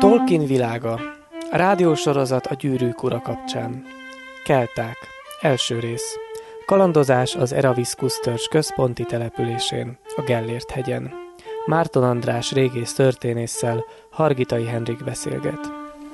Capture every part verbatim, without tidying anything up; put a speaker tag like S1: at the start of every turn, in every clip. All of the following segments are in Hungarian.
S1: Tolkien világa. Rádiósorozat a Gyűrűk ura kapcsán. Kelták. Első rész. Kalandozás az Eraviszkusz törzs központi településén, a Gellért-hegyen. Márton András régész történésszel Hargitai Henrik beszélget.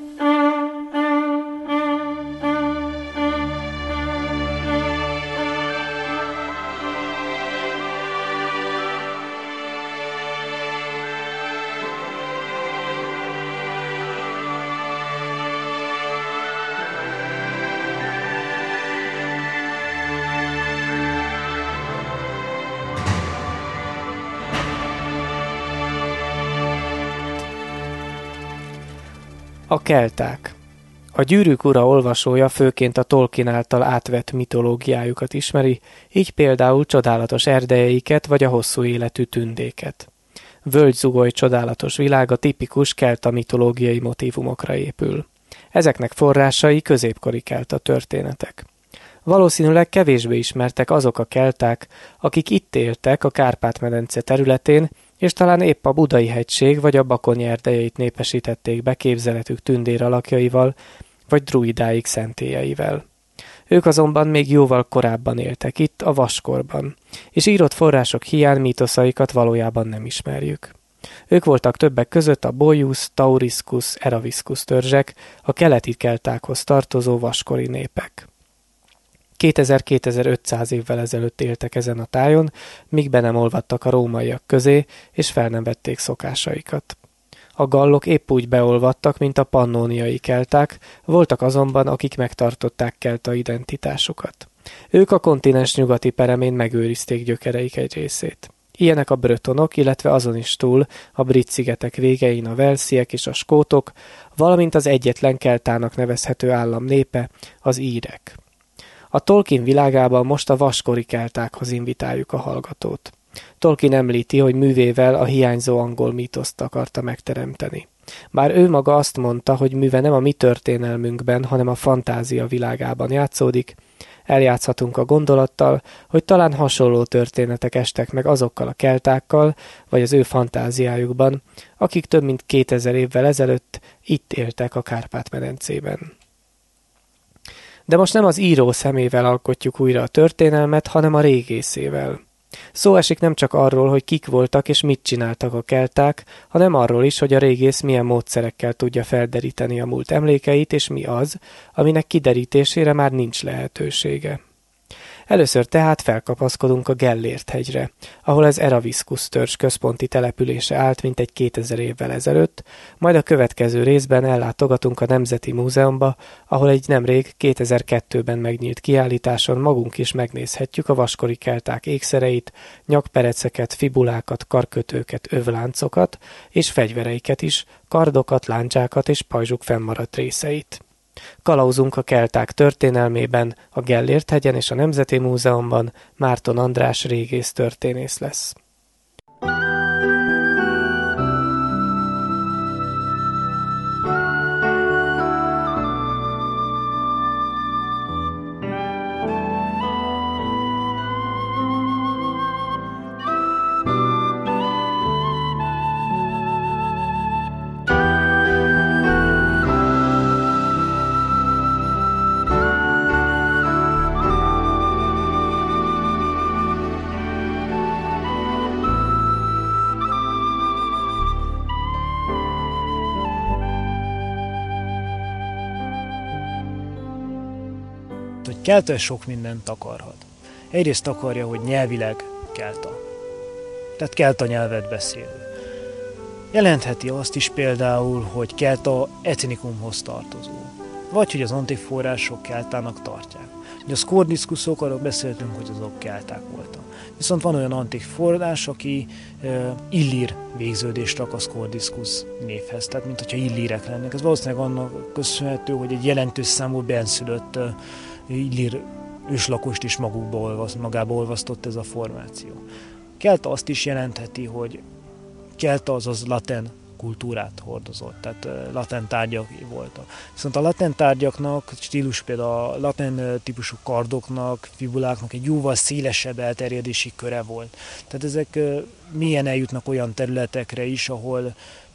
S1: A kelták. A Gyűrűk ura olvasója főként a Tolkien által átvett mitológiájukat ismeri, így például csodálatos erdejeiket vagy a hosszú életű tündéket. Völgyzugoly csodálatos világa tipikus kelta mitológiai motívumokra épül. Ezeknek forrásai középkori kelta történetek. Valószínűleg kevésbé ismertek azok a kelták, akik itt éltek a Kárpát-medence területén, és talán épp a Budai-hegység vagy a Bakony erdejeit népesítették be képzeletük tündér alakjaival, vagy druidáik szentélyeivel. Ők azonban még jóval korábban éltek itt, a vaskorban, és írott források hiány mítoszaikat valójában nem ismerjük. Ők voltak többek között a Boius, Tauriscus, Eraviszkusz törzsek, a keleti keltákhoz tartozó vaskori népek. kétezer-kétezer-ötszáz évvel ezelőtt éltek ezen a tájon, míg be nem olvadtak a rómaiak közé, és fel nem vették szokásaikat. A gallok épp úgy beolvadtak, mint a pannóniai kelták, voltak azonban, akik megtartották kelta identitásukat. Ők a kontinens nyugati peremén megőrizték gyökereik egy részét. Ilyenek a bretonok, illetve azon is túl a brit-szigetek végein a velsziek és a skótok, valamint az egyetlen keltának nevezhető állam népe, az írek. A Tolkien világában most a vaskori keltákhoz invitáljuk a hallgatót. Tolkien említi, hogy művével a hiányzó angol mítoszt akarta megteremteni. Bár ő maga azt mondta, hogy műve nem a mi történelmünkben, hanem a fantázia világában játszódik, eljátszhatunk a gondolattal, hogy talán hasonló történetek estek meg azokkal a keltákkal, vagy az ő fantáziájukban, akik több mint kétezer évvel ezelőtt itt éltek a Kárpát-medencében. De most nem az író szemével alkotjuk újra a történelmet, hanem a régészével. Szó esik nem csak arról, hogy kik voltak és mit csináltak a kelták, hanem arról is, hogy a régész milyen módszerekkel tudja felderíteni a múlt emlékeit, és mi az, aminek kiderítésére már nincs lehetősége. Először tehát felkapaszkodunk a Gellért-hegyre, ahol az Eraviszkusz törzs központi települése állt mintegy kétezer évvel ezelőtt, majd a következő részben ellátogatunk a Nemzeti Múzeumba, ahol egy nemrég kétezer-kettőben megnyílt kiállításon magunk is megnézhetjük a vaskori kelták ékszereit, nyakpereceket, fibulákat, karkötőket, övláncokat és fegyvereiket is, kardokat, láncsákat és pajzsuk fennmaradt részeit. Kalauzunk a kelták történelmében, a Gellért-hegyen és a Nemzeti Múzeumban Márton András régész történész lesz.
S2: Kelta sok mindent akarhat. Egyrészt akarja, hogy nyelvileg kelta. Tehát kelta nyelvet beszélő. Jelentheti azt is például, hogy kelta etnikumhoz tartozó. Vagy hogy az antik források keltának tartják. Ugye a szkórdiskuszok, arról beszéltünk, hogy azok kelták voltak. Viszont van olyan antik forrás, aki e, illír végződést rak a szkórdiskusz névhez. Tehát, mint hogyha illírek lennek. Ez valószínűleg annak köszönhető, hogy egy jelentős számú benszülött e, illír őslakost is magukba olvaszt, magába olvasztott ez a formáció. Kelta azt is jelentheti, hogy kelta azaz laten kultúrát hordozott, tehát laten tárgyak voltak. Viszont a laten tárgyaknak, stílus például a laten típusú kardoknak, fibuláknak egy jóval szélesebb elterjedési köre volt. Tehát ezek milyen eljutnak olyan területekre is, ahol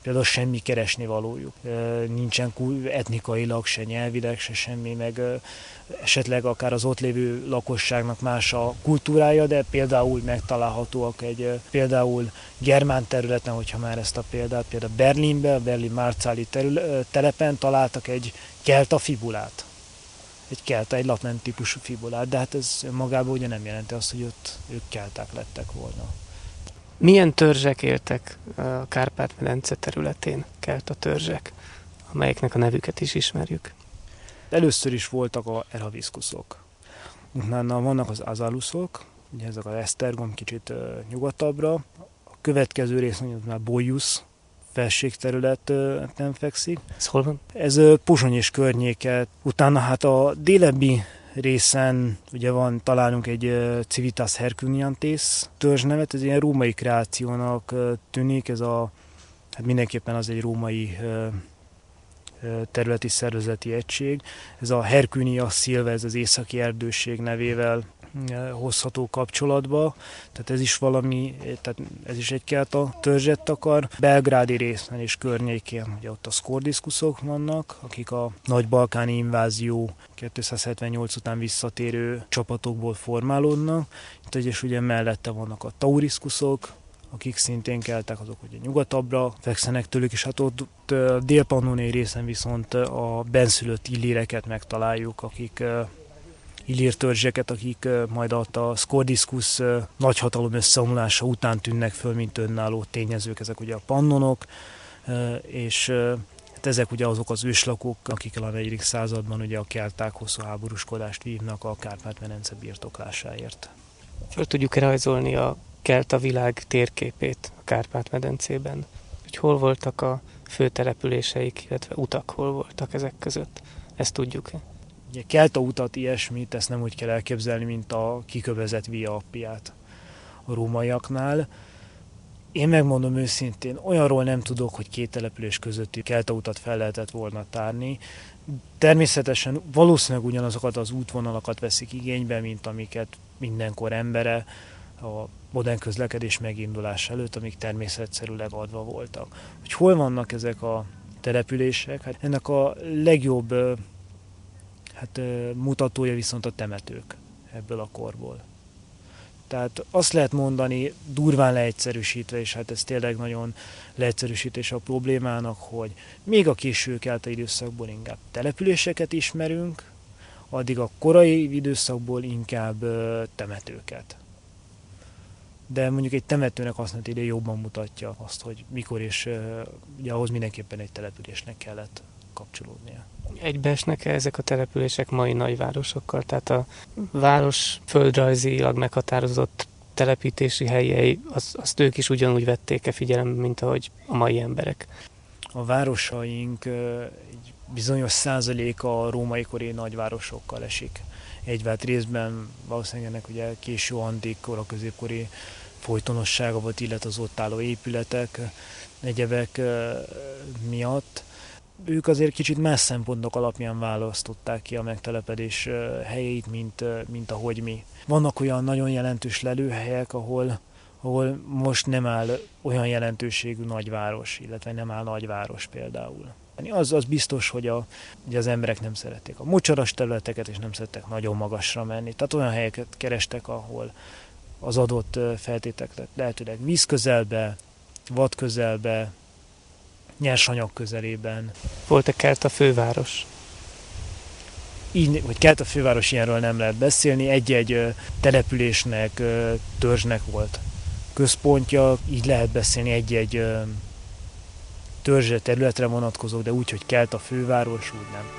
S2: például semmi keresni valójuk. Nincsen etnikailag, se nyelvileg, se semmi, meg esetleg akár az ott lévő lakosságnak más a kultúrája, de például megtalálhatóak egy például germán területen, hogyha már ezt a példát, például Berlinbe, a Berlin Marzahli telepen találtak egy kelta fibulát. Egy kelta, egy latán típusú fibulát, de hát ez magában ugye nem jelenti azt, hogy ott ők kelták lettek volna.
S1: Milyen törzsek éltek a Kárpát-medence területén, kelta törzsek, amelyeknek a nevüket is ismerjük?
S2: Először is voltak a eraviszkuszok. Utána vannak az azaluszok, ugye ezek az Esztergom kicsit uh, nyugatabbra. A következő rész már Bolyusz felségterületen fekszik.
S1: Ez hol van?
S2: Ez uh, Pozsony és környéke. Utána hát a délebbi részen ugye van, találunk egy uh, Civitas Hercuniantes törzsnevet, ez ilyen római kreációnak uh, tűnik, ez a, hát mindenképpen az egy római uh, területi szervezeti egység. Ez a Hercunia Silva, ez az északi erdőség nevével hozható kapcsolatba, tehát ez is valami, tehát ez is egy kelta törzset takar. Belgrádi részen és környékén, ugye ott a szkordiszkuszok vannak, akik a nagy balkáni invázió kétszázhetvennyolc után visszatérő csapatokból formálódnak. Itt és ugye mellette vannak a tauriszkuszok, akik szintén keltek, azok ugye nyugatabbra fekszenek tőlük, és hát ott, ott dél-pannóniai részen viszont a benszülött illíreket megtaláljuk, akik illír törzseket, akik majd a szkordiszkusz nagyhatalom összeomlása után tűnnek föl, mint önálló tényezők, ezek ugye a pannonok, és hát ezek ugye azok az őslakók, akik a negyedik században ugye a kelták hosszú háborúskodást vívnak a Kárpát-medence birtoklásáért.
S1: Föl tudjuk rajzolni a kelta világ térképét a Kárpát-medencében, hogy hol voltak a főtelepüléseik, illetve utak hol voltak ezek között. Ezt tudjuk.
S2: Ugye kelta utat, ilyesmit, ezt nem úgy kell elképzelni, mint a kikövezett Via Appiát a rómaiaknál. Én megmondom őszintén, olyanról nem tudok, hogy két település közötti kelta utat fel lehetett volna tárni. Természetesen valószínűleg ugyanazokat az útvonalakat veszik igénybe, mint amiket mindenkor embere a modern közlekedés megindulása előtt, amik természetszerűleg adva voltak. Hogy hol vannak ezek a települések? Hát ennek a legjobb hát, mutatója viszont a temetők ebből a korból. Tehát azt lehet mondani, durván leegyszerűsítve, és hát ez tényleg nagyon leegyszerűsítés a problémának, hogy még a késő kelta időszakból inkább településeket ismerünk, addig a korai időszakból inkább temetőket. De mondjuk egy temetőnek használt ide jobban mutatja azt, hogy mikor és ugye ahhoz mindenképpen egy településnek kellett kapcsolódnia.
S1: Egybeesnek-e ezek a települések mai nagyvárosokkal? Tehát a város földrajzilag meghatározott telepítési helyei, az, azt ők is ugyanúgy vették-e figyelembe, mint ahogy a mai emberek?
S2: A városaink egy bizonyos százaléka a római kori nagyvárosokkal esik. Egyvált részben valószínűleg ennek ugye késő antik, kora középkori folytonossága volt, illetve az ott álló épületek, egyebek miatt. Ők azért kicsit más szempontok alapján választották ki a megtelepedés helyeit, mint, mint ahogy mi. Vannak olyan nagyon jelentős lelőhelyek, ahol, ahol most nem áll olyan jelentőségű nagyváros, illetve nem áll nagyváros például. Az, az biztos, hogy a, ugye az emberek nem szerették a mocsaras területeket, és nem szerettek nagyon magasra menni. Tehát olyan helyeket kerestek, ahol az adott feltételek lehetőleg víz közelbe, vad közelbe, nyersanyag közelében.
S1: Volt-e kelta főváros?
S2: Így, hogy kelta főváros, ilyenről nem lehet beszélni. Egy-egy településnek, törzsnek volt központja, így lehet beszélni egy-egy törzse területre vonatkozó, de úgy, hogy kelta főváros, úgy nem.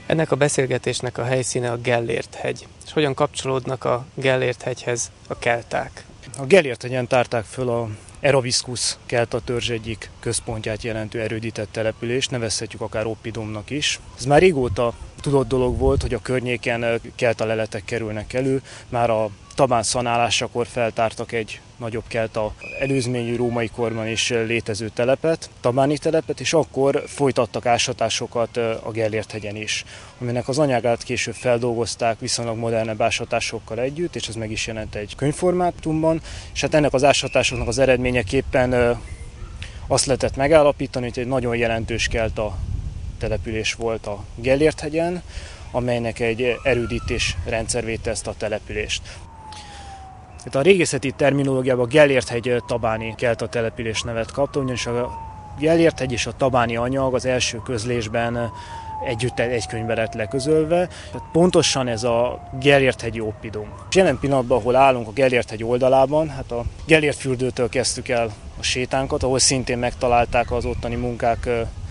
S1: Ennek a beszélgetésnek a helyszíne a Gellért-hegy. És hogyan kapcsolódnak a Gellért-hegyhez a kelták?
S2: A Gellért-hegyen tárták föl a Eraviscus kelta törzs egyik központját jelentő erődített települést, nevezhetjük akár oppidumnak is. Ez már régóta tudott dolog volt, hogy a környéken kelta leletek kerülnek elő, már a Tabán szanálásakor feltártak egy nagyobb kelta előzményű római korban is létező telepet, tabáni telepet, és akkor folytattak ásatásokat a Gellért-hegyen is, aminek az anyagát később feldolgozták viszonylag modernebb ásatásokkal együtt, és ez meg is jelent egy könyvformátumban, és hát ennek az ásatásoknak az eredményeképpen azt lehetett megállapítani, hogy egy nagyon jelentős kelta település volt a Gellért-hegyen, amelynek egy erődítés rendszer védte ezt a települést. A régészeti terminológiában a Gellért-hegy tabáni kelta település nevet kapta, ugyanis a Gellért-hegy és a tabáni anyag az első közlésben együtt egy könyvbe lett leközölve. Pontosan ez a Gellért-hegyi oppidum. Jelen pillanatban, ahol állunk a Gellért-hegy oldalában, hát a Gellért-fürdőtől kezdtük el a sétánkat, ahol szintén megtalálták az ottani munkák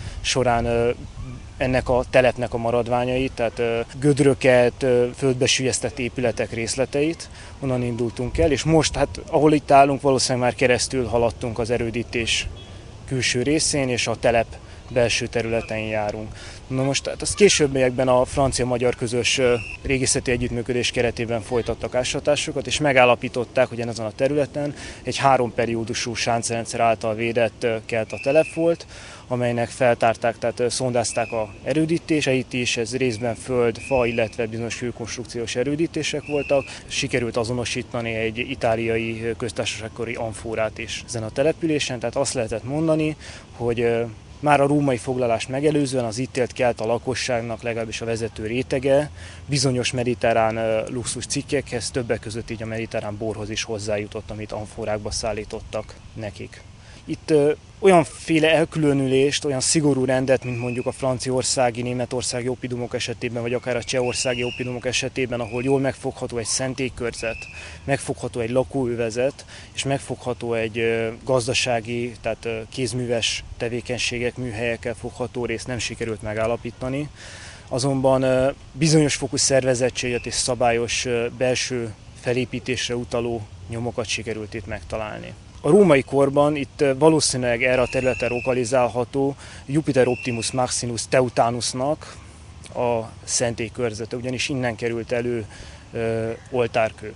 S2: során ennek a telepnek a maradványait, tehát gödröket, földbe süllyesztett épületek részleteit, onnan indultunk el, és most, hát ahol itt állunk, valószínűleg már keresztül haladtunk az erődítés külső részén, és a telep belső területein járunk. Na most, hát az későbbiekben a francia-magyar közös régészeti együttműködés keretében folytattak ásatásokat, és megállapították, hogy ezen a területen egy három periódusú sáncrendszer által védett kelta telep volt, amelynek feltárták, tehát szondázták a erődítéseit is, ez részben föld, fa, illetve bizonyos hőkonstrukciós erődítések voltak. Sikerült azonosítani egy itáliai köztársaságkori amfórát is ezen a településen, tehát azt lehetett mondani, hogy már a római foglalást megelőzően az itt élt kelta lakosságnak, legalábbis a vezető rétege, bizonyos mediterrán luxus cikkekhez, többek között így a mediterrán borhoz is hozzájutott, amit amforákba szállítottak nekik. Itt ö, olyanféle elkülönülést, olyan szigorú rendet, mint mondjuk a franciaországi, németországi oppidumok esetében, vagy akár a csehországi oppidumok esetében, ahol jól megfogható egy szentélykörzet, megfogható egy lakóövezet, és megfogható egy ö, gazdasági, tehát ö, kézműves tevékenységek, műhelyekkel fogható részt nem sikerült megállapítani. Azonban ö, bizonyos fokú szervezettséget és szabályos ö, belső felépítésre utaló nyomokat sikerült itt megtalálni. A római korban itt valószínűleg erre a területen lokalizálható Jupiter Optimus Maximus Teutanusnak a szentélykörzete, ugyanis innen került elő ö, oltárkő,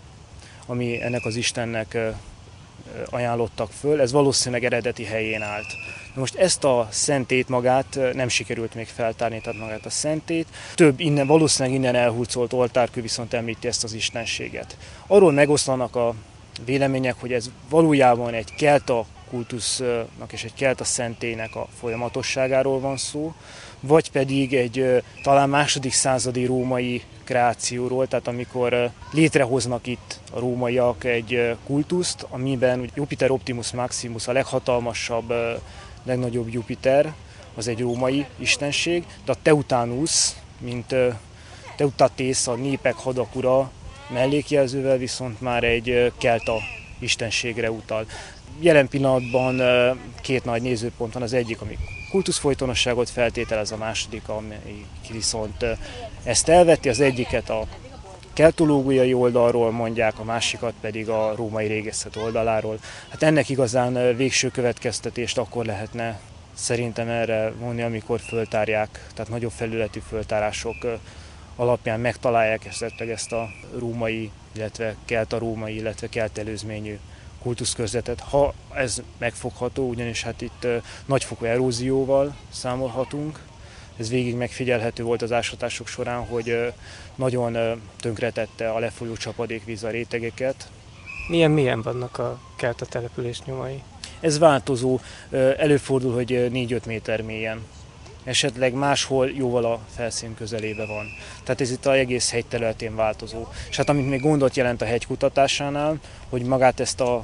S2: ami ennek az istennek ö, ajánlottak föl. Ez valószínűleg eredeti helyén állt. Na most ezt a szentét magát nem sikerült még feltárni, tehát magát a szentét. Több innen, valószínűleg innen elhurcolt oltárkő viszont említi ezt az istenséget. Arról megoszlanak a vélemények, hogy ez valójában egy kelta kultusznak és egy kelta szentélynek a folyamatosságáról van szó, vagy pedig egy talán második századi római kreációról, tehát amikor létrehoznak itt a rómaiak egy kultuszt, amiben Jupiter Optimus Maximus, a leghatalmasabb, legnagyobb Jupiter, az egy római istenség, de a Teutanus, mint Teutatész, a népek hadakura, mellékjelzővel viszont már egy kelta istenségre utal. Jelen pillanatban két nagy nézőpont van, az egyik, ami kultuszfolytonosságot feltételez, a második, ami viszont ezt elvetti, az egyiket a keltológiai oldalról mondják, a másikat pedig a római régészet oldaláról. Hát ennek igazán végső következtetést akkor lehetne szerintem erre vonni, amikor föltárják, tehát nagyobb felületű föltárások alapján megtalálják esetleg ezt a római, illetve kelta-római, illetve keltelőzményű kultuszkörzetet. Ha ez megfogható, ugyanis hát itt nagyfokú erózióval számolhatunk, ez végig megfigyelhető volt az ásatások során, hogy nagyon tönkretette a lefolyó csapadékvíz a rétegeket.
S1: Milyen mélyen vannak a kelta település nyomai?
S2: Ez változó, előfordul, hogy négy-öt méter mélyen. Esetleg máshol jóval a felszín közelébe van. Tehát ez itt az egész hegy területén változó. És hát amit még gondot jelent a hegy kutatásánál, hogy magát ezt a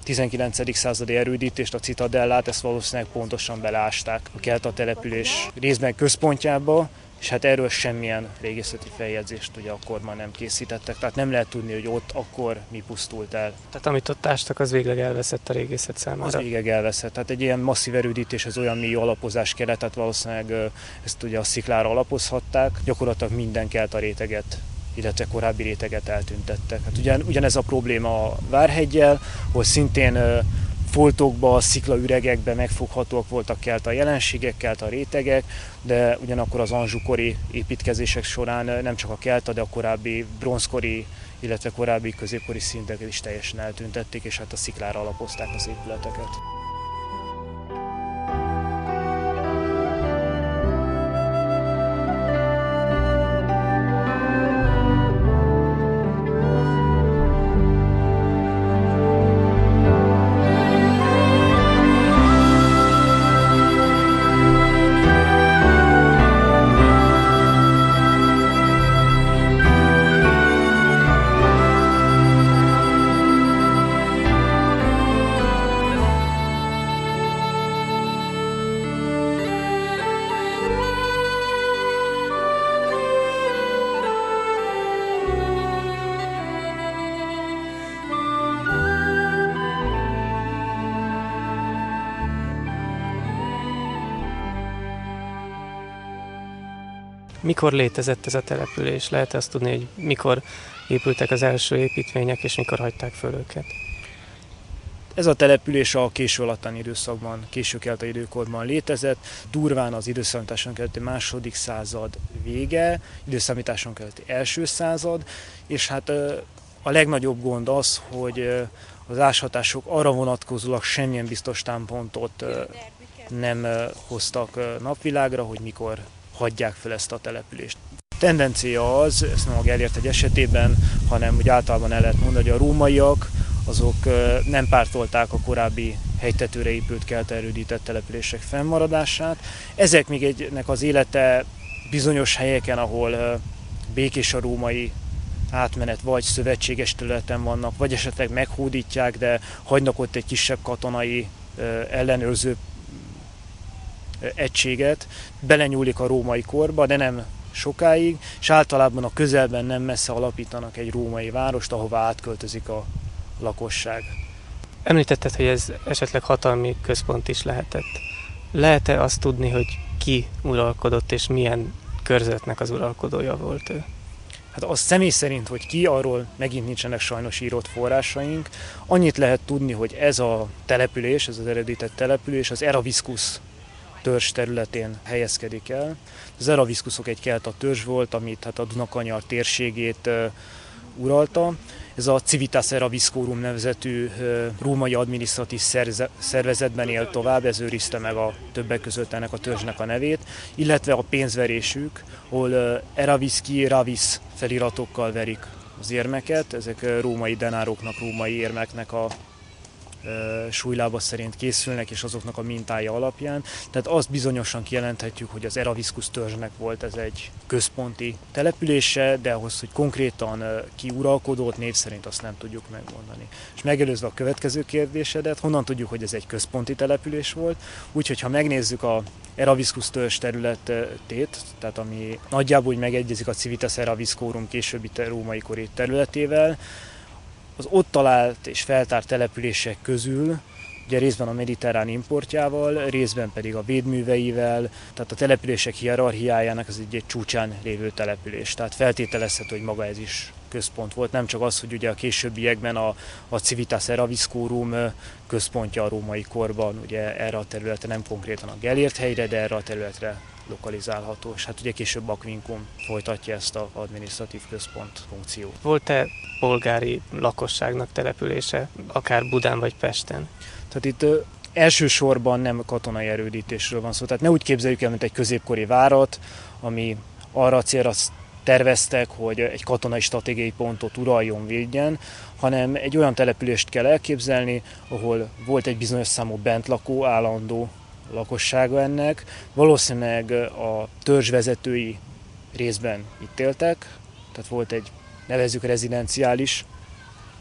S2: tizenkilencedik századi erődítést, a Citadellát, ezt valószínűleg pontosan beleásták a kelta település részben központjába, és hát erről semmilyen régészeti feljegyzést ugye akkor már nem készítettek, tehát nem lehet tudni, hogy ott akkor mi pusztult el.
S1: Tehát amit ott ástak, az végleg elveszett a régészet számára?
S2: Az végleg elveszett. Tehát egy ilyen masszív erődítés, ez olyan mély alapozás kellett, tehát valószínűleg ezt ugye a sziklára alapozhatták, gyakorlatilag minden kelta réteget, illetve korábbi réteget eltüntettek. Hát ugyan, ugyanez a probléma a Várheggyel, hogy szintén foltokba, sziklaüregekben megfoghatóak voltak kelta jelenségek, kelta rétegek, de ugyanakkor az anzsukori építkezések során nem csak a kelta, de a korábbi bronzkori, illetve korábbi középkori szinteket is teljesen eltüntették, és hát a sziklára alapozták az épületeket.
S1: Mikor létezett ez a település? Lehet azt tudni, hogy mikor épültek az első építvények, és mikor hagyták föl őket?
S2: Ez a település a késő alattani időszakban, késő kelta időkorban létezett, durván az időszámításon keleti második század vége, időszámításon keleti első század, és hát a legnagyobb gond az, hogy az áshatások arra vonatkozólag semmilyen biztos támpontot nem hoztak napvilágra, hogy mikor hagyják fel ezt a települést. A tendencia az, ezt nem a Gellért hegy esetében, hanem úgy általában el lehet mondani, hogy a rómaiak azok nem pártolták a korábbi hegytetőre épült kelta erődített települések fennmaradását. Ezek még egynek az élete bizonyos helyeken, ahol békés a római átmenet, vagy szövetséges területen vannak, vagy esetleg meghódítják, de hagynak ott egy kisebb katonai ellenőrző egységet, belenyúlik a római korba, de nem sokáig, és általában a közelben nem messze alapítanak egy római várost, ahova átköltözik a lakosság.
S1: Említetted, hogy ez esetleg hatalmi központ is lehetett. Lehet-e azt tudni, hogy ki uralkodott, és milyen körzetnek az uralkodója volt ő?
S2: Hát az személy szerint, hogy ki, arról megint nincsenek sajnos írott forrásaink. Annyit lehet tudni, hogy ez a település, ez az eredetett település, az Eraviscus törzs területén helyezkedik el. Az Eraviscusok egy kelta törzs volt, amit hát a Dunakanyar térségét uh, uralta. Ez a Civitas Eraviscorum nevezetű uh, római adminisztratív szerze- szervezetben élt tovább, ez őrizte meg a többek között ennek a törzsnek a nevét, illetve a pénzverésük, ahol uh, Eravisci Ravis feliratokkal verik az érmeket, ezek uh, római denároknak, római érmeknek a súlylába szerint készülnek, és azoknak a mintája alapján. Tehát azt bizonyosan kijelenthetjük, hogy az Eraviscus törzsnek volt ez egy központi települése, de ahhoz, hogy konkrétan ki uralkodott, név szerint azt nem tudjuk megmondani. És megelőzve a következő kérdésedet, honnan tudjuk, hogy ez egy központi település volt? Úgyhogy ha megnézzük a Eraviscus törzs területét, tehát ami nagyjából úgy megegyezik a Civitas Eraviscorum későbbi római kori területével, az ott talált és feltárt települések közül, ugye részben a mediterrán importjával, részben pedig a védműveivel, tehát a települések hierarchiájának az egy, egy csúcsán lévő település. Tehát feltételezhető, hogy maga ez is központ volt, nem csak az, hogy ugye a későbbiekben a, a Civitas Eraviscorum központja a római korban, ugye erre a területre, nem konkrétan a Gellért hegyre, de erre a területre lokalizálható, és hát ugye később Aquincum folytatja ezt az adminisztratív központ funkciót.
S1: Volt-e polgári lakosságnak települése, akár Budán vagy Pesten?
S2: Tehát itt ö, elsősorban nem katonai erődítésről van szó, tehát ne úgy képzeljük el, mint egy középkori várat, ami arra a célra terveztek, hogy egy katonai stratégiai pontot uraljon, védjen, hanem egy olyan települést kell elképzelni, ahol volt egy bizonyos számú bentlakó, állandó lakossága ennek. Valószínűleg a törzs vezetői részben itt éltek, tehát volt egy, nevezzük rezidenciális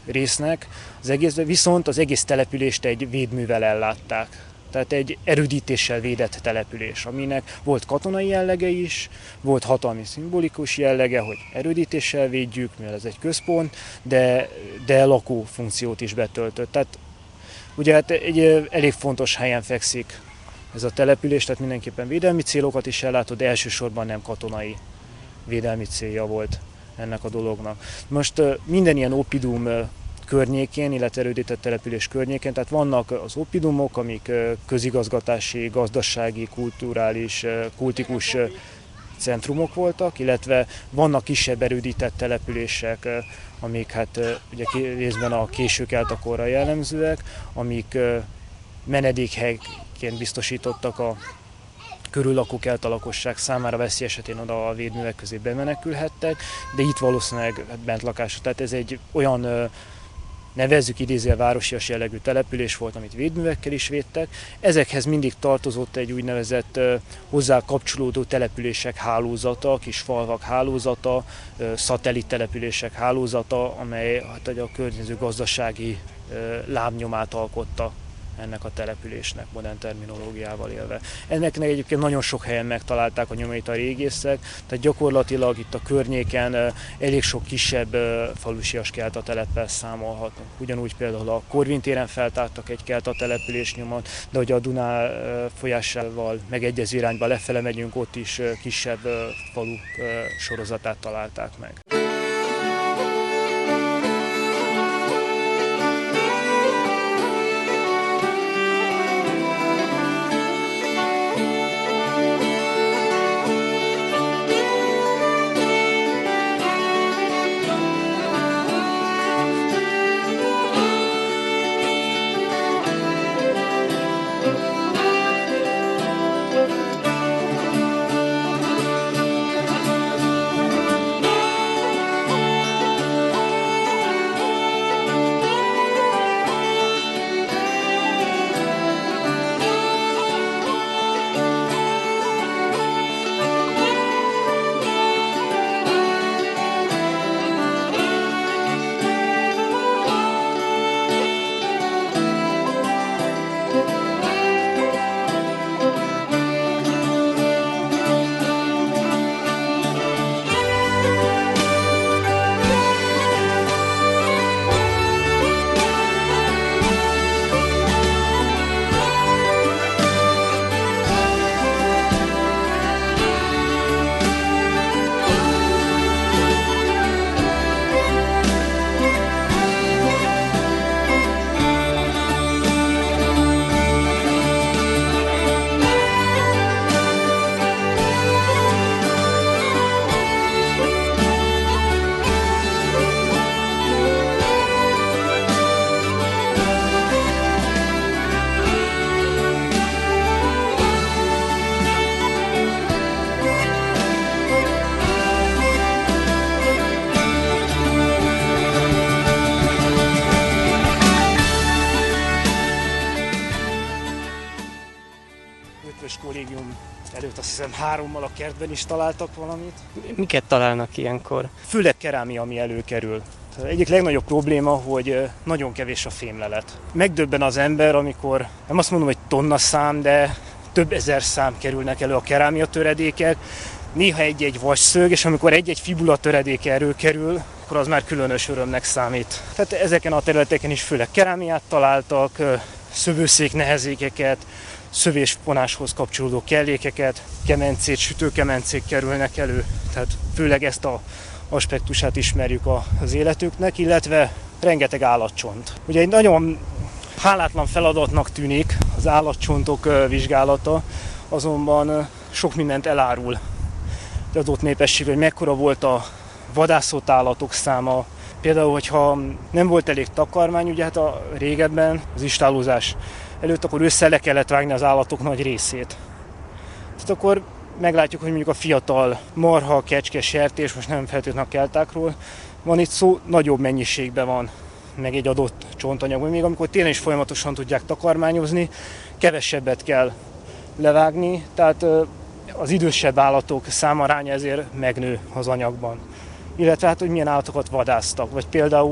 S2: résznek az egész, viszont az egész települést egy védművel ellátták. Tehát egy erődítéssel védett település, aminek volt katonai jellege is, volt hatalmi szimbolikus jellege, hogy erődítéssel védjük, mivel ez egy központ, de, de lakó funkciót is betöltött. Tehát ugye hát egy elég fontos helyen fekszik ez a település, tehát mindenképpen védelmi célokat is ellátott, de elsősorban nem katonai védelmi célja volt ennek a dolognak. Most minden ilyen oppidum környékén, illetve erődített település környékén, tehát vannak az oppidumok, amik közigazgatási, gazdasági, kulturális, kultikus centrumok voltak, illetve vannak kisebb erődített települések, amik hát ugye részben a késő keltakorra jellemzőek, amik menedékhelyként biztosítottak a körüllakó kelta lakosság számára, veszély esetén oda a védművek közé bemenekülhettek, de itt valószínűleg bentlakások. Tehát ez egy olyan, nevezzük idézőjel városias jellegű település volt, amit védművekkel is védtek. Ezekhez mindig tartozott egy úgynevezett hozzá kapcsolódó települések hálózata, kis falvak hálózata, szatellit települések hálózata, amely hát a környező gazdasági lábnyomát alkotta ennek a településnek, modern terminológiával élve. Ennek egyébként nagyon sok helyen megtalálták a nyomait a régészek, tehát gyakorlatilag itt a környéken elég sok kisebb falusias kelta teleppel számolhatunk. Ugyanúgy például a Korvin téren feltártak egy kelta település nyomot, de hogy a Duná folyásával megegyező irányba lefele megyünk, ott is kisebb falu sorozatát találták meg. Kollégium előtt azt hiszem hárommal a kertben is találtak valamit.
S1: Miket találnak ilyenkor?
S2: Főleg kerámia, ami előkerül. Egyik legnagyobb probléma, hogy nagyon kevés a fémlelet. Megdöbben az ember, amikor nem azt mondom, hogy tonna szám, de több ezer szám kerülnek elő a kerámia töredékek, néha egy-egy vasszög, és amikor egy-egy fibula töredék előkerül, akkor az már különös örömnek számít. Tehát ezeken a területeken is főleg kerámiát találtak, szövőszék nehezékeket, szövésfonáshoz kapcsolódó kellékeket, kemencét, sütőkemencék kerülnek elő, tehát főleg ezt a aspektusát ismerjük az életüknek, illetve rengeteg állatcsont. Ugye egy nagyon hálátlan feladatnak tűnik az állatcsontok vizsgálata, azonban sok mindent elárul az adott népesség, hogy mekkora volt a vadászott állatok száma. Például, hogyha nem volt elég takarmány, ugye hát a régebben az istállózás előtt, akkor össze le kellett vágni az állatok nagy részét. Tehát akkor meglátjuk, hogy mondjuk a fiatal marha, kecske, sertés, most nem feltétlenül a keltákról van itt szó, nagyobb mennyiségben van meg egy adott csontanyagban. Még amikor tényleg is folyamatosan tudják takarmányozni, kevesebbet kell levágni, tehát az idősebb állatok számaránya ezért megnő az anyagban. Illetve hát, hogy milyen állatokat vadásztak, vagy például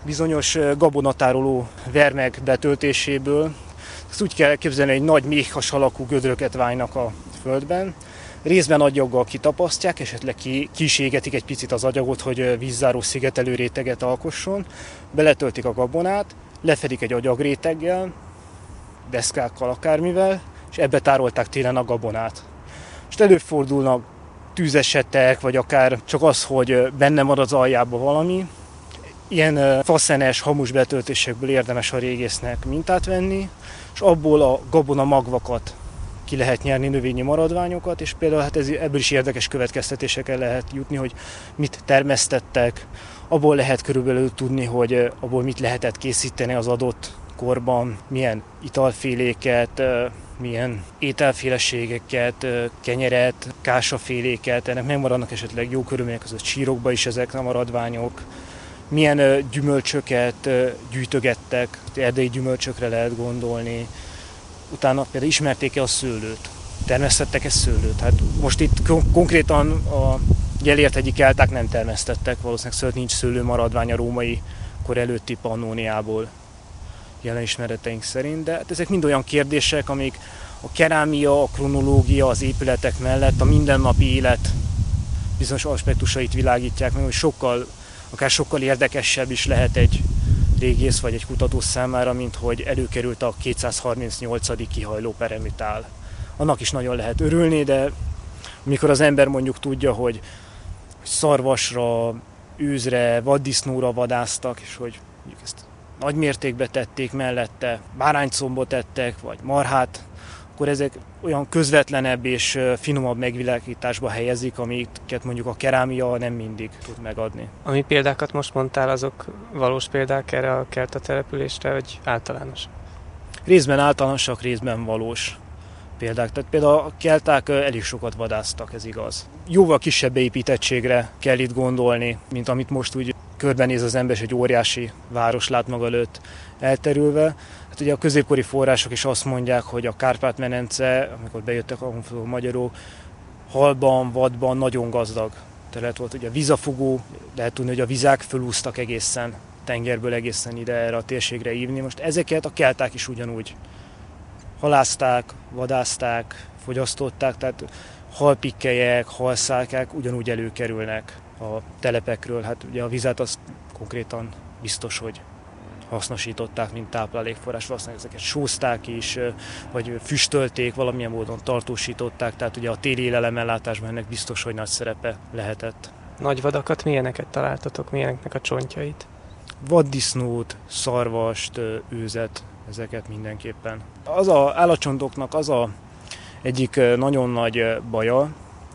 S2: bizonyos gabonatároló vermek betöltéséből. Ezt úgy kell képzelni, hogy nagy méhas alakú gödröket vájnak a földben. Részben agyaggal kitapasztják, esetleg kiségetik egy picit az agyagot, hogy vízzáró szigetelő réteget alkosson. Beletöltik a gabonát, lefedik egy agyagréteggel, deszkákkal, akármivel, és ebbe tárolták télen a gabonát. És előfordulnak tűzesetek, vagy akár csak az, hogy benne marad az aljába valami. Ilyen faszenes, hamus betöltésekből érdemes a régésznek mintát venni, és abból a gabona magvakat ki lehet nyerni, növényi maradványokat, és például hát ez, ebből is érdekes következtetésekkel lehet jutni, hogy mit termesztettek, abból lehet körülbelül tudni, hogy abból mit lehetett készíteni az adott korban, milyen italféléket, milyen ételféleségeket, kenyeret, kásaféléket, ennek megmaradnak esetleg jó körülmények között sírokba is ezek a maradványok, milyen gyümölcsöket gyűjtögettek, erdei gyümölcsökre lehet gondolni, utána például ismerték-e a szőlőt, termesztettek-e szőlőt. Hát most itt konkrétan a Gellért hegyi kelták nem termesztettek, valószínűleg szőlőt, nincs szőlőmaradvány a római kor előtti Pannóniából jelen ismereteink szerint, de hát ezek mind olyan kérdések, amik a kerámia, a kronológia, az épületek mellett a mindennapi élet bizonyos aspektusait világítják meg, hogy sokkal, akár sokkal érdekesebb is lehet egy régész vagy egy kutató számára, mint hogy előkerült a kétszázharmincnyolcadik kihajló peremitál. Annak is nagyon lehet örülni, de mikor az ember mondjuk tudja, hogy szarvasra, őzre, vaddisznóra vadáztak, és hogy mondjuk ezt nagy mértékben tették mellette, báránycombot tettek, vagy marhát, akkor ezek olyan közvetlenebb és finomabb megvilágításba helyezik, amiket mondjuk a kerámia nem mindig tud megadni.
S1: Ami példákat most mondtál, azok valós példák erre a kelta településre, vagy általános?
S2: Részben általánosak, részben valós példák. Tehát például a kelták elég sokat vadáztak, ez igaz. Jóval kisebb beépítettségre kell itt gondolni, mint amit most úgy körbenéz az ember, és egy óriási város lát maga előtt elterülve. Hát ugye a középkori források is azt mondják, hogy a Kárpát-medence, amikor bejöttek a honfoglaló magyarok, halban, vadban nagyon gazdag terület volt. Ugye a vízafogó, lehet tudni, hogy a vizák fölúztak egészen, tengerből egészen ide erre a térségre ívni. Most ezeket a kelták is ugyanúgy halázták, vadázták, fogyasztották, tehát halpikkelyek, halszálkák ugyanúgy előkerülnek a telepekről. Hát ugye a vizet az konkrétan biztos, hogy hasznosították, mint táplálékforrás, valószínűleg ezeket sózták is, vagy füstölték, valamilyen módon tartósították, tehát ugye a téli élelemellátásban ennek biztos, hogy nagy szerepe lehetett.
S1: Nagy vadakat milyeneket találtatok, milyeneknek a csontjait?
S2: Vaddisznót, szarvast, őzet, ezeket mindenképpen. Az a állatcsontoknak az a egyik nagyon nagy baja,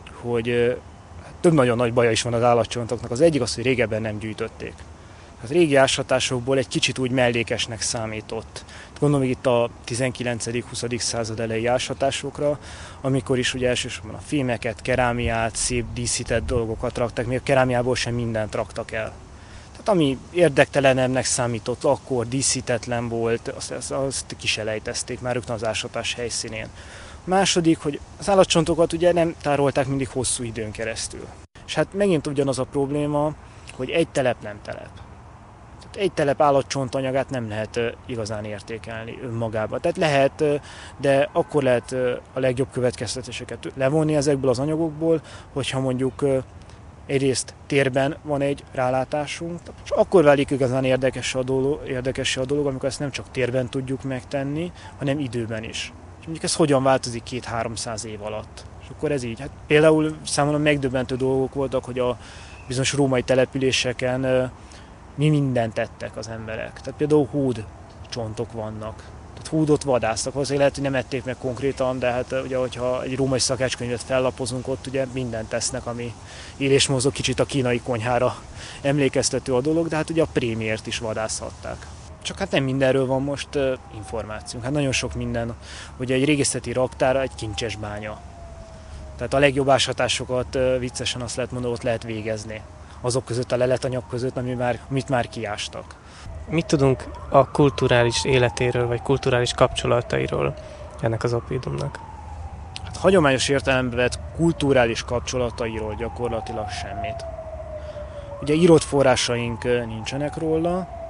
S2: hogy több nagyon nagy baja is van az állatcsontoknak. Az egyik az, hogy régebben nem gyűjtötték. Az régi ásatásokból egy kicsit úgy mellékesnek számított. Gondolom itt a tizenkilencedik-huszadik század elejé ásatásokra, amikor is ugye elsősorban a fémeket, kerámiát, szép díszített dolgokat raktak, még a kerámiából sem mindent raktak el. Tehát ami érdektelenebbnek számított, akkor díszítetlen volt, azt, azt, azt kiselejtezték már rögtön az ásatás helyszínén. A második, hogy az állatcsontokat ugye nem tárolták mindig hosszú időn keresztül. És hát megint ugyanaz a probléma, hogy egy telep nem telep. Tehát egy telep állatcsontanyagát nem lehet igazán értékelni önmagában. Tehát lehet, de akkor lehet a legjobb következtetéseket levonni ezekből az anyagokból, hogyha mondjuk egyrészt térben van egy rálátásunk, és akkor válik igazán érdekes a dolog, érdekes a dolog, amikor ezt nem csak térben tudjuk megtenni, hanem időben is. És mondjuk ez hogyan változik két-háromszáz év alatt. És akkor ez így. Hát például számomra megdöbbentő dolgok voltak, hogy a bizonyos római településeken mi mindent tettek az emberek. Tehát például hód csontok vannak. Tehát hódot vadásztak. Valószínűleg lehet, hogy nem ették meg konkrétan, de hát ugye, hogyha egy római szakácskönyvet fellapozunk, ott ugye mindent tesznek, ami él és mozog, kicsit a kínai konyhára emlékeztető a dolog, de hát ugye a prémiért is vadászhatták. Csak hát nem mindenről van most uh, információnk. Hát nagyon sok minden. Ugye egy régészeti raktára egy kincses bánya. Tehát a legjobb ásatásokat uh, viccesen azt lehet mondani, ott lehet végezni. Azok között, a leletanyag között, ami már, amit már kiástak.
S1: Mit tudunk a kulturális életéről, vagy kulturális kapcsolatairól ennek az oppidumnak?
S2: Hát hagyományos értelemben vett kulturális kapcsolatairól gyakorlatilag semmit. Ugye írott forrásaink nincsenek róla,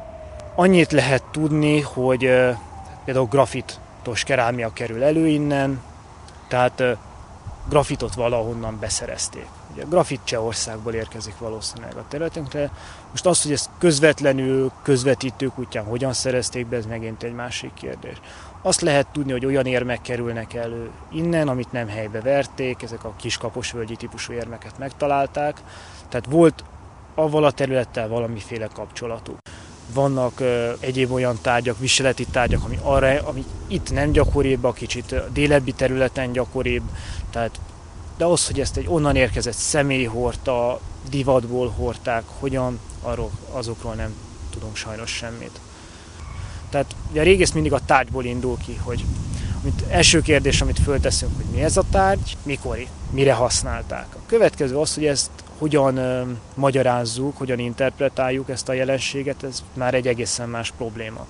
S2: Annyit lehet tudni, hogy például grafitos kerámia kerül elő innen, tehát grafitot valahonnan beszerezték. Ugye a grafit Csehországból érkezik valószínűleg a területünkre. Most az, hogy ezt közvetlenül közvetítők útján hogyan szerezték be, ez megint egy másik kérdés. Azt lehet tudni, hogy olyan érmek kerülnek elő innen, amit nem helybe verték, ezek a kis kaposvölgyi típusú érmeket megtalálták. Tehát volt avval a területtel valamiféle kapcsolatuk. Vannak ö, egyéb olyan tárgyak, viseleti tárgyak, ami, arra, ami itt nem gyakoribb, a kicsit a délebbi területen gyakoribb. Tehát, de az, hogy ezt egy onnan érkezett személy hordta, divatból hordták, hogyan, arról, azokról nem tudunk sajnos semmit. Tehát ugye a régész mindig a tárgyból indul ki, hogy amit első kérdés, amit fölteszünk, hogy mi ez a tárgy, mikori, mire használták. A következő az, hogy ezt hogyan ö, magyarázzuk, hogyan interpretáljuk ezt a jelenséget, ez már egy egészen más probléma.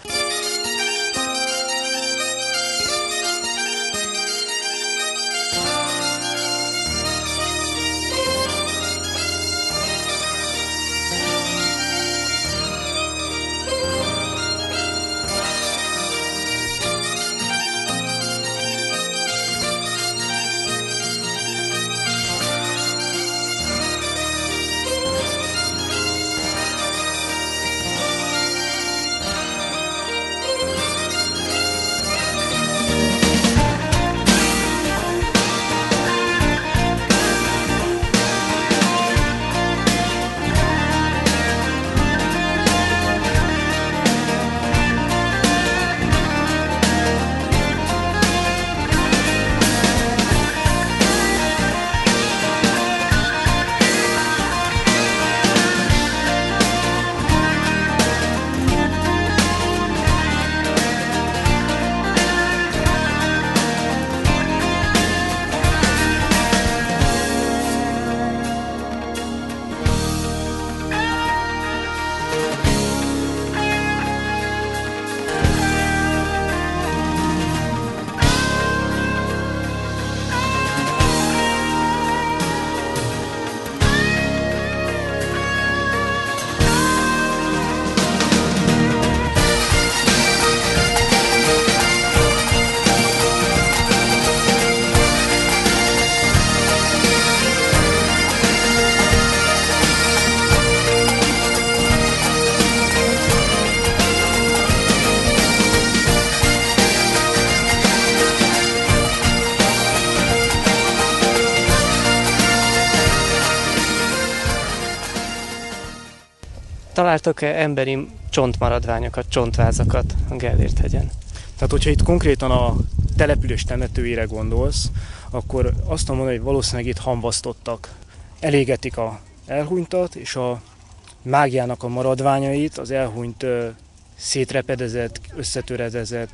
S1: Találtak-e emberi csontmaradványokat, csontvázakat a Gellért-hegyen?
S2: Tehát, hogyha itt konkrétan a település temetőire gondolsz, akkor azt mondom, hogy valószínűleg itt hamvasztottak. Elégetik a elhunytat, és a mágiának a maradványait, az elhunyt szétrepedezett, összetöredezett,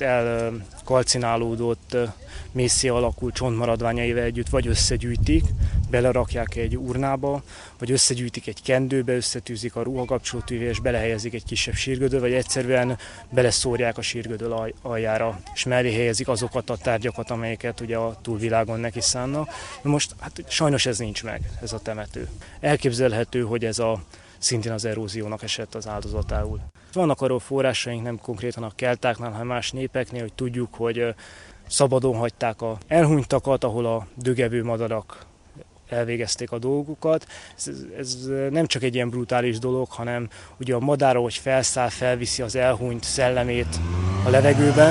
S2: elkalcinálódott, mészszé alakú csontmaradványaival együtt vagy összegyűjtik, belerakják egy urnába, vagy összegyűjtik egy kendőbe, összetűzik a ruhakapcsolótűvé, és belehelyezik egy kisebb sírgödöl, vagy egyszerűen beleszórják a sírgödöl aljára, és mellé helyezik azokat a tárgyakat, amelyeket ugye a túlvilágon neki szánnak. Na most hát sajnos ez nincs meg, ez a temető. Elképzelhető, hogy ez a szintén az eróziónak esett az áldozatául. Vannak arról forrásaink, nem konkrétan a keltáknál, hanem más népeknél, hogy tudjuk, hogy szabadon hagyták a elhunytakat, ahol a dögevő madarak elvégezték a dolgukat. Ez, ez nem csak egy ilyen brutális dolog, hanem ugye a madár, ahogy felszáll, felviszi az elhunyt szellemét a levegőben.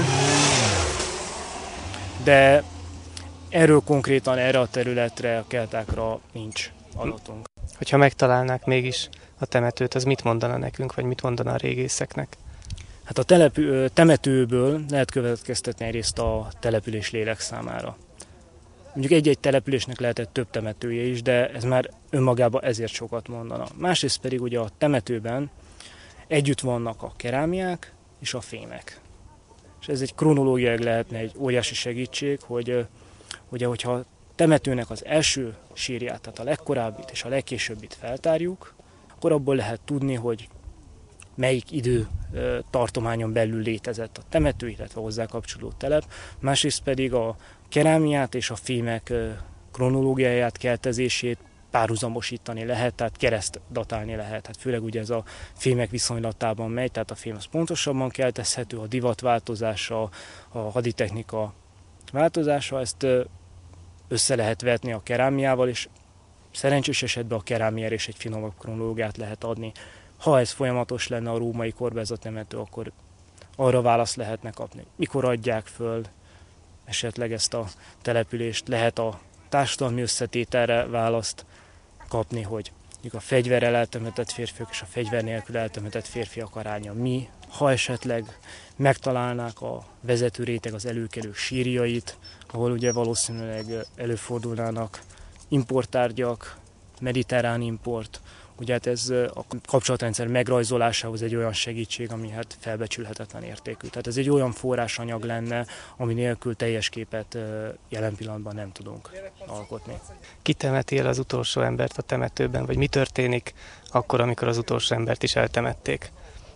S2: De erről konkrétan erre a területre, a keltákra nincs adatunk.
S1: Hogyha megtalálnák mégis a temetőt, az mit mondana nekünk, vagy mit mondana a régészeknek?
S2: Hát a telepü- temetőből lehet következtetni egyrészt a település lélekszámára. Mondjuk egy-egy településnek lehetett több temetője is, de ez már önmagában ezért sokat mondana. Másrészt pedig ugye a temetőben együtt vannak a kerámiák és a fémek. És ez egy kronológiailag lehetne egy óriási segítség, hogy ugye, hogyha a temetőnek az első sírját, tehát a legkorábbit és a legkésőbbit feltárjuk, akkor abból lehet tudni, hogy melyik idő tartományon belül létezett a temető, illetve hozzá kapcsolódó telep. Másrészt pedig a kerámiát és a fémek kronológiáját, keltezését párhuzamosítani lehet, tehát kereszt datálni lehet. Hát főleg ugye ez a fémek viszonylatában megy, tehát a fém az pontosabban keltezhető, a divat változása, a haditechnika változása, ezt össze lehet vetni a kerámiával, és szerencsés esetben a kerámiára is egy finomabb kronológiát lehet adni. Ha ez folyamatos lenne a római korban ez a temető, akkor arra választ lehetne kapni. Mikor adják föl esetleg ezt a települést, lehet a társadalmi összetételre választ kapni, hogy a fegyverrel eltemetett férfiak és a fegyver nélkül eltemetett férfiak aránya mi. Ha esetleg megtalálnák a vezető réteg az előkelők sírjait, ahol ugye valószínűleg előfordulnának importtárgyak, mediterrán import, ugye hát ez a kapcsolatrendszer megrajzolásához egy olyan segítség, ami hát felbecsülhetetlen értékű. Tehát ez egy olyan forrásanyag lenne, ami nélkül teljes képet jelen pillanatban nem tudunk alkotni.
S1: Ki temeti el az utolsó embert a temetőben, vagy mi történik akkor, amikor az utolsó embert is eltemették?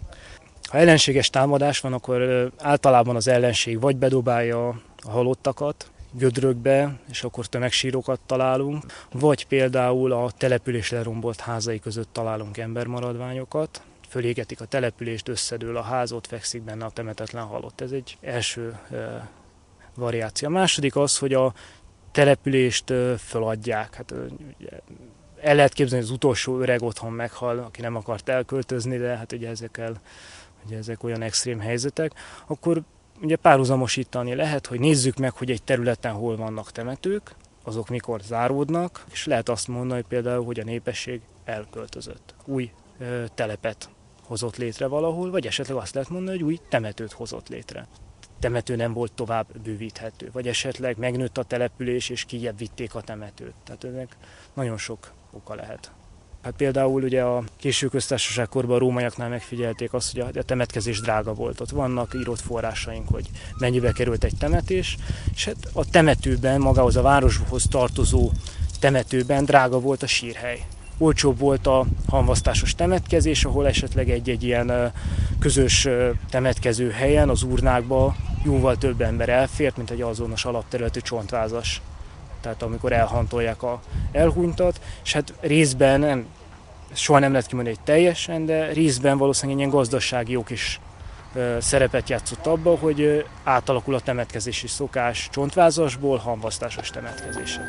S2: Ha ellenséges támadás van, akkor általában az ellenség vagy bedobálja a halottakat gödrökbe, és akkor tömegsírokat találunk, vagy például a település lerombolt házai között találunk embermaradványokat, fölégetik a települést, összedől a ház, ott fekszik benne a temetetlen halott. Ez egy első e, variáció. A második az, hogy a települést e, föladják. Hát, ugye, el lehet képzelni, hogy az utolsó öreg otthon meghal, aki nem akart elköltözni, de hát ugye ezekkel, ugye ezek olyan extrém helyzetek, akkor ugye párhuzamosítani lehet, hogy nézzük meg, hogy egy területen hol vannak temetők, azok mikor záródnak, és lehet azt mondani hogy például, hogy a népesség elköltözött, új ö, telepet hozott létre valahol, vagy esetleg azt lehet mondani, hogy új temetőt hozott létre. Temető nem volt tovább bővíthető, vagy esetleg megnőtt a település, és kijebb vitték a temetőt. Tehát ennek nagyon sok oka lehet. Hát például ugye a késő köztársaságkorban a rómaiaknál megfigyelték azt, hogy a temetkezés drága volt. Ott vannak írott forrásaink, hogy mennyibe került egy temetés, és hát a temetőben, magához a városhoz tartozó temetőben drága volt a sírhely. Olcsóbb volt a hamvasztásos temetkezés, ahol esetleg egy-egy ilyen közös temetkező helyen, az urnákba jóval több ember elfért, mint egy azonos alapterületű csontvázas. Tehát amikor elhantolják a elhunytat, és hát részben, nem, soha nem lehet kimondani, hogy teljesen, de részben valószínűleg ilyen gazdasági ok is ö, szerepet játszott abban, hogy ö, átalakul a temetkezési szokás csontvázasból hamvasztásos temetkezésre.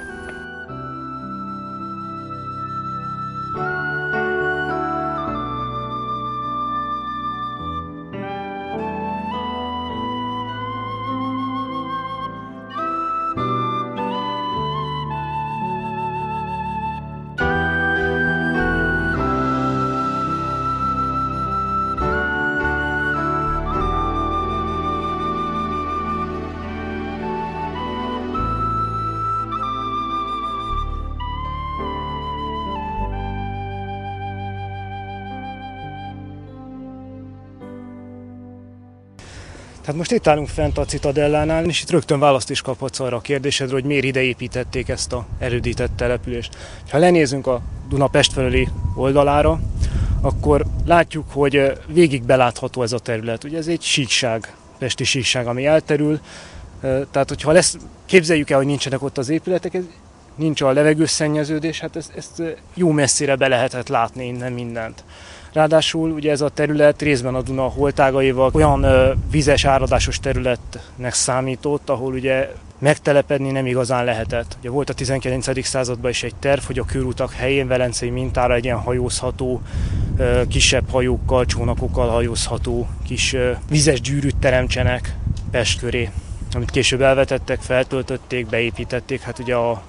S2: Hát most itt állunk fent a Citadellánál, és itt rögtön választ is kaphatsz arra a kérdésedre, hogy miért ide építették ezt a erődített települést. Ha lenézünk a Duna-Pest felüli oldalára, akkor látjuk, hogy végig belátható ez a terület. Ugye ez egy síkság, pesti síkság, ami elterül. Tehát, hogyha lesz, képzeljük el, hogy nincsenek ott az épületek, ez, nincs a levegőszennyeződés, hát ezt, ezt jó messzire be lehetett látni innen mindent. Ráadásul ugye ez a terület részben a Duna holtágaival olyan ö, vizes áradásos területnek számított, ahol ugye megtelepedni nem igazán lehetett. Ugye volt a tizenkilencedik században is egy terv, hogy a körutak helyén velencei mintára egy ilyen hajózható, ö, kisebb hajókkal, csónakokkal hajózható kis ö, vizes gyűrűt teremtsenek Pest köré, amit később elvetettek, feltöltötték, beépítették. Hát ugye a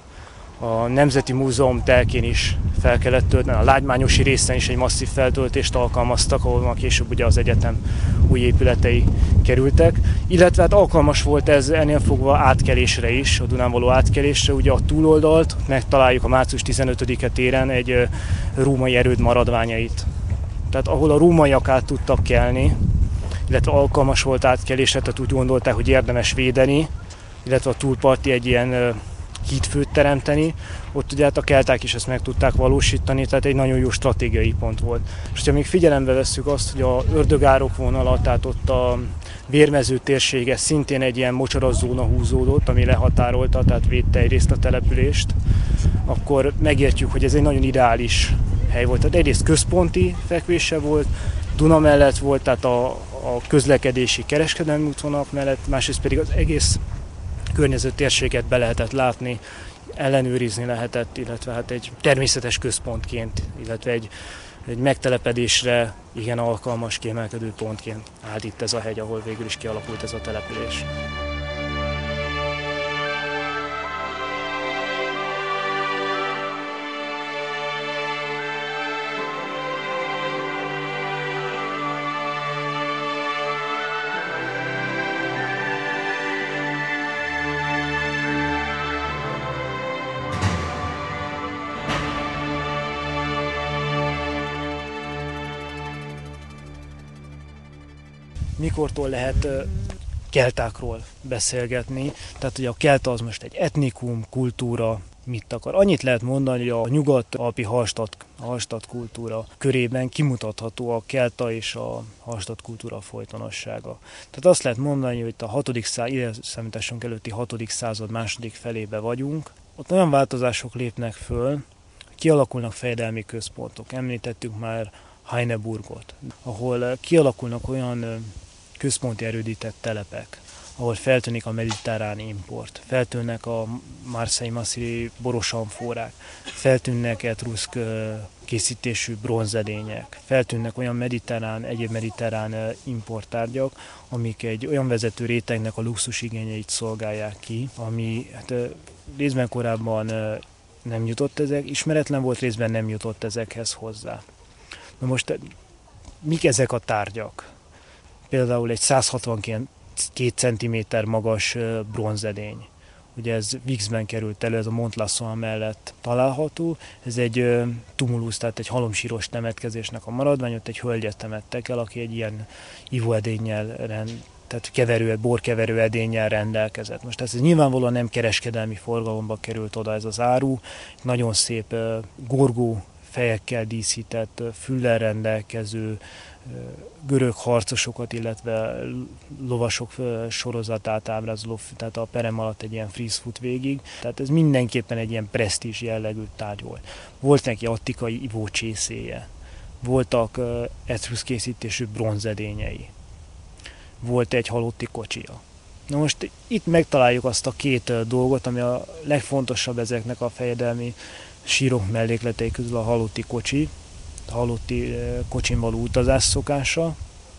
S2: A Nemzeti Múzeum telkén is fel kellett tölteni, a Lágymányosi részen is egy masszív feltöltést alkalmaztak, ahol már később ugye az egyetem új épületei kerültek. Illetve hát alkalmas volt ez ennél fogva átkelésre is, a Dunán való átkelésre. Ugye a túloldalt megtaláljuk a március tizenötödike téren egy római erőd maradványait. Tehát ahol a rómaiak át tudtak kelni, illetve alkalmas volt átkelésre, tehát úgy gondolták, hogy érdemes védeni, illetve a túlparti egy ilyen hídfőt teremteni, ott ugye hát a kelták is ezt meg tudták valósítani, tehát egy nagyon jó stratégiai pont volt. És ha még figyelembe vesszük azt, hogy a ördögárok vonala, tehát ott a Vérmező térsége szintén egy ilyen mocsaras zóna húzódott, ami lehatárolta, tehát védte egyrészt a települést, akkor megértjük, hogy ez egy nagyon ideális hely volt. Tehát egyrészt központi fekvése volt, Duna mellett volt, tehát a, a közlekedési kereskedelmi útvonalak mellett, másrészt pedig az egész környező térséget be lehetett látni, ellenőrizni lehetett, illetve hát egy természetes központként, illetve egy, egy megtelepedésre igen alkalmas kiemelkedő pontként állt itt ez a hegy, ahol végül is kialakult ez a település. Mikortól lehet keltákról beszélgetni? Tehát ugye a kelta az most egy etnikum, kultúra, mit akar? Annyit lehet mondani, hogy a nyugat-alpi hallstatt, hallstatt kultúra körében kimutatható a kelta és a hallstatt kultúra folytonossága. Tehát azt lehet mondani, hogy itt a hatodik század, időszámításunk előtti hatodik század második felébe vagyunk. Ott olyan változások lépnek föl, kialakulnak fejedelmi központok. Említettük már Heineburgot, ahol kialakulnak olyan központi erődített telepek, ahol feltűnik a mediterrán import, feltűnnek a marseille massili borosamfórák, feltűnnek etruszk készítésű bronzedények, feltűnnek olyan mediterrán, egyéb mediterrán importtárgyak, amik egy olyan vezető rétegnek a luxus igényeit szolgálják ki, ami hát, részben korábban nem jutott ezek, ismeretlen volt, részben nem jutott ezekhez hozzá. Na most mik ezek a tárgyak? Például egy száz hatvankét centiméter magas bronzedény. Ugye ez Vixben került elő, ez a Mont-Lasson mellett található. Ez egy tumulusz, tehát egy halomsíros temetkezésnek a maradvány, ott egy hölgyet temettek el, aki egy ilyen ivóedénnyel, tehát keverő, borkeverő edénnyel rendelkezett. Most ez nyilvánvalóan nem kereskedelmi forgalomba került oda ez az áru. Nagyon szép gorgó fejekkel díszített, füllel rendelkező görög harcosokat, illetve lovasok sorozatát ábrázoló, tehát a perem alatt egy ilyen fríz fut végig. Tehát ez mindenképpen egy ilyen presztízs jellegű tárgy volt. Volt neki attikai ivócsészéje, voltak etruszk készítésű bronzedényei, volt egy halotti kocsija. Na most itt megtaláljuk azt a két dolgot, ami a legfontosabb ezeknek a fejedelmi sírok mellékletei közül a halotti kocsi, a halotti kocsin való utazás szokása,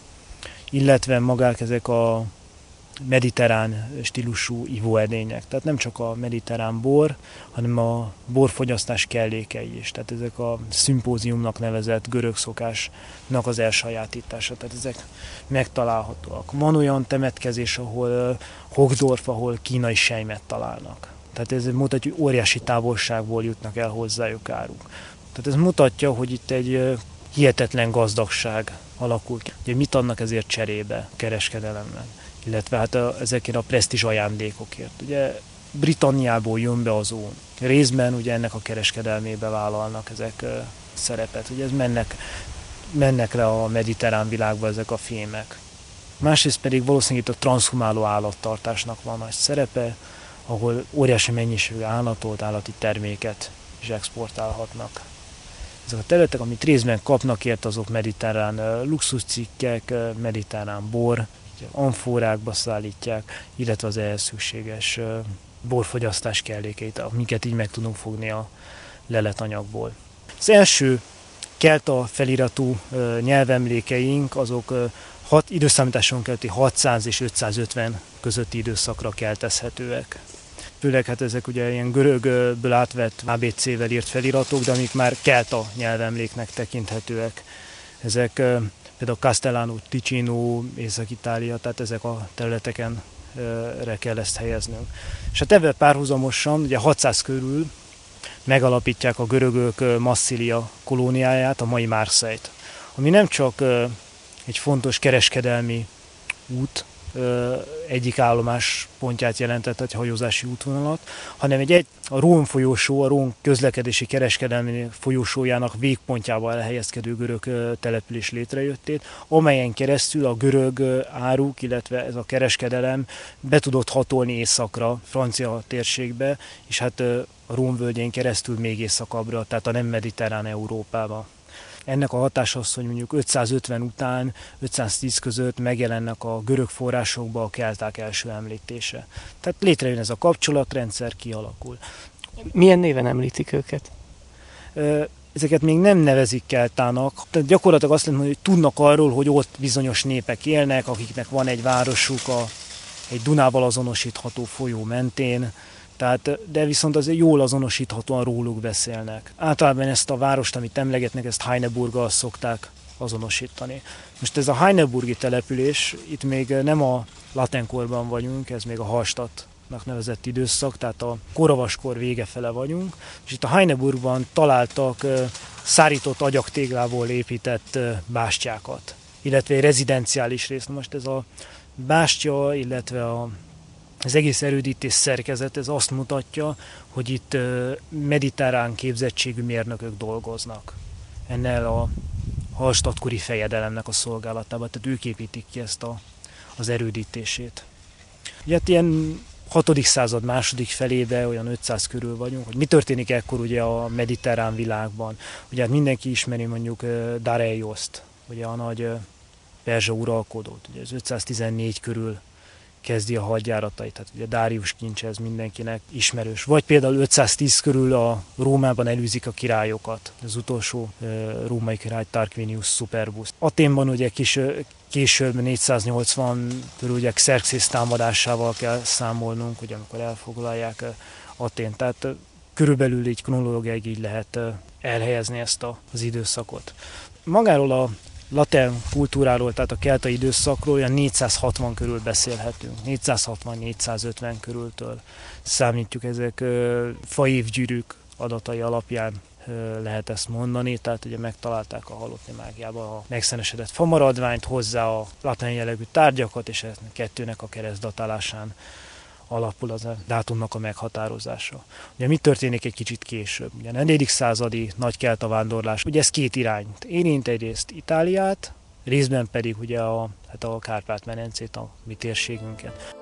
S2: illetve magák ezek a mediterrán stílusú ivóedények. Tehát nem csak a mediterrán bor, hanem a borfogyasztás kellékei is. Tehát ezek a szimpóziumnak nevezett görög szokásnak az elsajátítása. Tehát ezek megtalálhatóak. Van olyan temetkezés, ahol Hochdorf, ahol kínai selymet találnak. Tehát ez mutatja, hogy óriási távolságból jutnak el hozzájuk áruk. Tehát ez mutatja, hogy itt egy hihetetlen gazdagság alakult ki. Ugye mit adnak ezért cserébe kereskedelemben, illetve hát a, ezekért a presztízs ajándékokért. Ugye Britanniából jön be az ón. Részben ugye ennek a kereskedelmébe vállalnak ezek szerepet. Ugye ez mennek, mennek le a mediterrán világba ezek a fémek. Másrészt pedig valószínűleg itt a transzhumáló állattartásnak van nagy szerepe, ahol óriási mennyiségű állatot, állati terméket is exportálhatnak. Ezek a területek, amit részben kapnak ért, azok mediterrán luxuscikkek, mediterrán bor, amfórákba szállítják, illetve az ehhez szükséges borfogyasztás kellékeit, amiket így meg tudunk fogni a leletanyagból. Az első kelta feliratú nyelvemlékeink azok hat, időszámításon keleti hatszáz és ötszázötven közötti időszakra keltezhetőek. Főleg hát ezek ugye ilyen görögből átvett á bé cével írt feliratok, de amik már kelta nyelvemléknek tekinthetőek. Ezek például Castellano, Ticino, Észak-Itália, tehát ezek a területeken re kell ezt helyeznünk. És hát ebben párhuzamosan, ugye hatszáz körül megalapítják a görögök Massilia kolóniáját, a mai Marseille-t, ami nem csak egy fontos kereskedelmi út, egyik állomás pontját jelentett, egy hajózási útvonalat, hanem egy, egy a Rhône folyósó, a Rhône közlekedési kereskedelmi folyósójának végpontjával elhelyezkedő görög település létrejöttét, amelyen keresztül a görög áruk, illetve ez a kereskedelem be tudott hatolni északra, Francia térségbe, és hát a Rhône völgyén keresztül még északabbra, tehát a nem mediterrán Európába. Ennek a hatása az, hogy mondjuk ötszázötven után, ötszáztíz között megjelennek a görög forrásokba a kelták első említése. Tehát létrejön ez a kapcsolatrendszer, kialakul.
S1: Milyen néven említik őket?
S2: Ezeket még nem nevezik keltának. Tehát gyakorlatilag azt mondom, hogy tudnak arról, hogy ott bizonyos népek élnek, akiknek van egy városuk a, egy Dunával azonosítható folyó mentén, tehát, de viszont azért jól azonosíthatóan róluk beszélnek. Általában ezt a várost, amit emlegetnek, ezt Heineburggal szokták azonosítani. Most ez a heineburgi település, itt még nem a latenkorban vagyunk, ez még a Hallstattnak nevezett időszak, tehát a koravaskor vége fele vagyunk, és itt a Heineburgban találtak szárított agyagtéglából épített bástyákat, illetve egy rezidenciális rész. Most ez a bástya, illetve a Az egész erődítés szerkezet, ez azt mutatja, hogy itt mediterrán képzettségű mérnökök dolgoznak. Ennel a hallstattkori fejedelemnek a szolgálatában, tehát ők építik ki ezt a, az erődítését. Ugye hát ilyen hatodik század második felébe, olyan ötszáz körül vagyunk, hogy mi történik ekkor ugye a mediterrán világban. Ugye hát mindenki ismeri mondjuk Dareioszt, ugye a nagy perzsa uralkodót, ugye az ötszáztizennégy körül kezdi a hadjáratait, tehát ugye Dárius kincse, ez mindenkinek ismerős. Vagy például ötszáztíz körül a Rómában elűzik a királyokat, az utolsó e, római király Tarquinius Superbus. Aténban ugye kis, később négyszáznyolcvan körül ugye Xerxes támadásával kell számolnunk, ugye amikor elfoglalják Atént. Tehát körülbelül így kronológiailag így lehet elhelyezni ezt a, az időszakot. Magáról a latin kultúráról, tehát a keltai időszakról olyan négyszázhatvan körül beszélhetünk. négyszázhatvan négyszázötven körültől számítjuk, ezek faévgyűrűk adatai alapján lehet ezt mondani, tehát ugye megtalálták a halotti mágiában a megszenesedett famaradványt, hozzá a latin jellegű tárgyakat, és a kettőnek a keresztdatálásán alapul az a dátumnak a meghatározása. Ugye mi történik egy kicsit később? Ugye a negyedik századi nagy kelta vándorlás, ugye ez két irányt érint, egyrészt Itáliát, részben pedig ugye a, hát a Kárpát-medencét, a mi térségünket.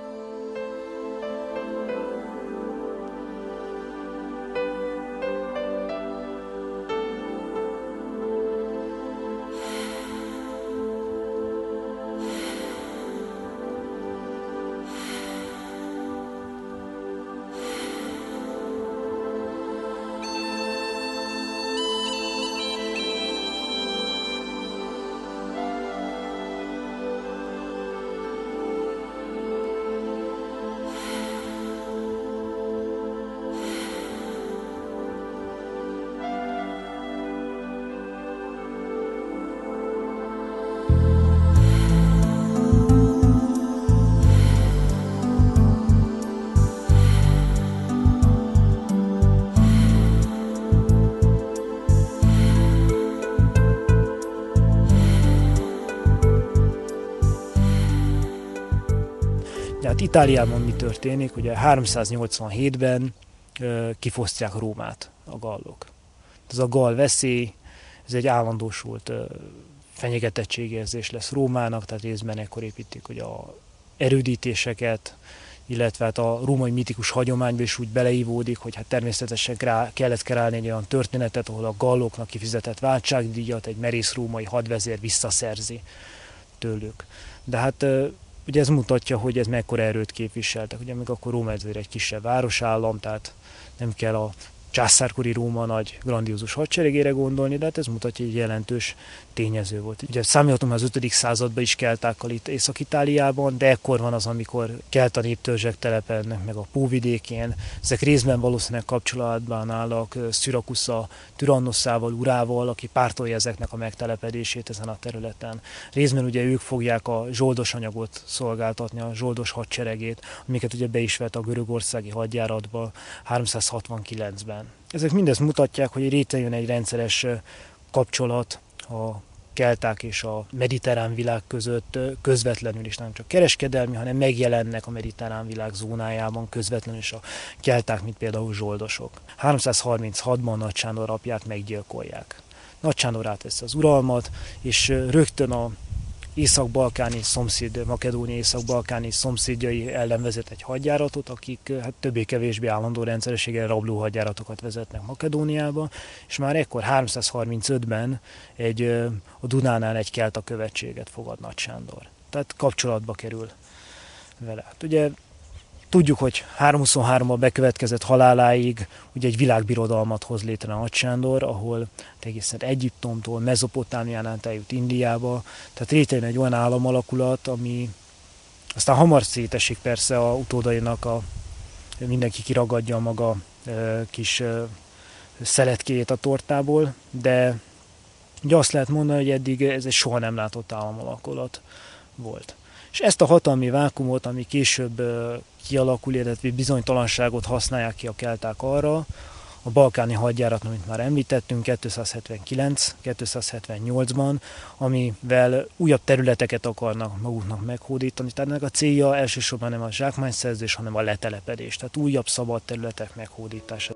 S2: Hát Itáliában mi történik? Ugye háromszáznyolcvanhétben ö, kifosztják Rómát a gallok. Ez a gall veszély, ez egy állandósult ö, fenyegetettségérzés lesz Rómának, tehát részben ekkor építik ugye a erődítéseket, illetve hát a római mitikus hagyományba is úgy beleívódik, hogy hát természetesen rá kellett kreálni egy olyan történetet, ahol a galloknak kifizetett váltságdíjat egy merész római hadvezér visszaszerzi tőlük. De hát ugye ez mutatja, hogy ez mekkora erőt képviseltek. Ugye még akkor Róma ezért egy kisebb városállam, tehát nem kell a császárkori Róma nagy grandiózus hadseregére gondolni, de hát ez mutatja, hogy egy jelentős tényező volt. Ugye számíthatunk az ötödik században is keltákkal itt Észak-Itáliában, de ekkor van az, amikor kelta néptörzsek telepednek meg a Póvidékén. Ezek részben valószínűleg kapcsolatban állnak Szürakusza Tyrannoszával, urával, aki pártolja ezeknek a megtelepedését ezen a területen. Részben ugye ők fogják a zsoldos anyagot szolgáltatni, a zsoldos hadseregét, amiket ugye be is vett a görögországi hadjáratba háromszázhatvankilencben. Ezek mindezt mutatják, hogy létrejön egy rendszeres kapcsolat a kelták és a mediterrán világ között közvetlenül is nem csak kereskedelmi, hanem megjelennek a mediterrán világ zónájában közvetlenül is a kelták, mint például zsoldosok. háromszázharminchatban Nagy Sándor apját meggyilkolják. Nagy Sándor átveszi az uralmat, és rögtön a észak-balkáni szomszéd, Makedónia észak-balkáni szomszédjai ellen vezet egy hadjáratot, akik hát többé-kevésbé állandó rendszerességgel rabló hadjáratokat vezetnek Makedóniába, és már ekkor háromszázharmincötben egy, a Dunánál egy kelta követséget fogad Nagy Sándor. Tehát kapcsolatba kerül vele. Hát ugye tudjuk, hogy háromszázhuszonháromban bekövetkezett haláláig ugye egy világbirodalmat hoz létre Nagy Sándor, ahol egészen Egyiptomtól, Mezopotámián át eljut Indiába, tehát létrejön egy olyan államalakulat, ami aztán hamar szétesik persze a utódainak, a, mindenki kiragadja a maga e, kis e, szeletkéjét a tortából, de ugye azt lehet mondani, hogy eddig ez egy soha nem látott államalakulat volt. És ezt a hatalmi vákumot, ami később kialakul, illetve bizonytalanságot használják ki a kelták arra, a balkáni hadjárat, amit már említettünk, kétszázhetvenkilenc kétszázhetvennyolcban, amivel újabb területeket akarnak maguknak meghódítani. Tehát ennek a célja elsősorban nem a zsákmányszerzés, hanem a letelepedés, tehát újabb szabad területek meghódítása.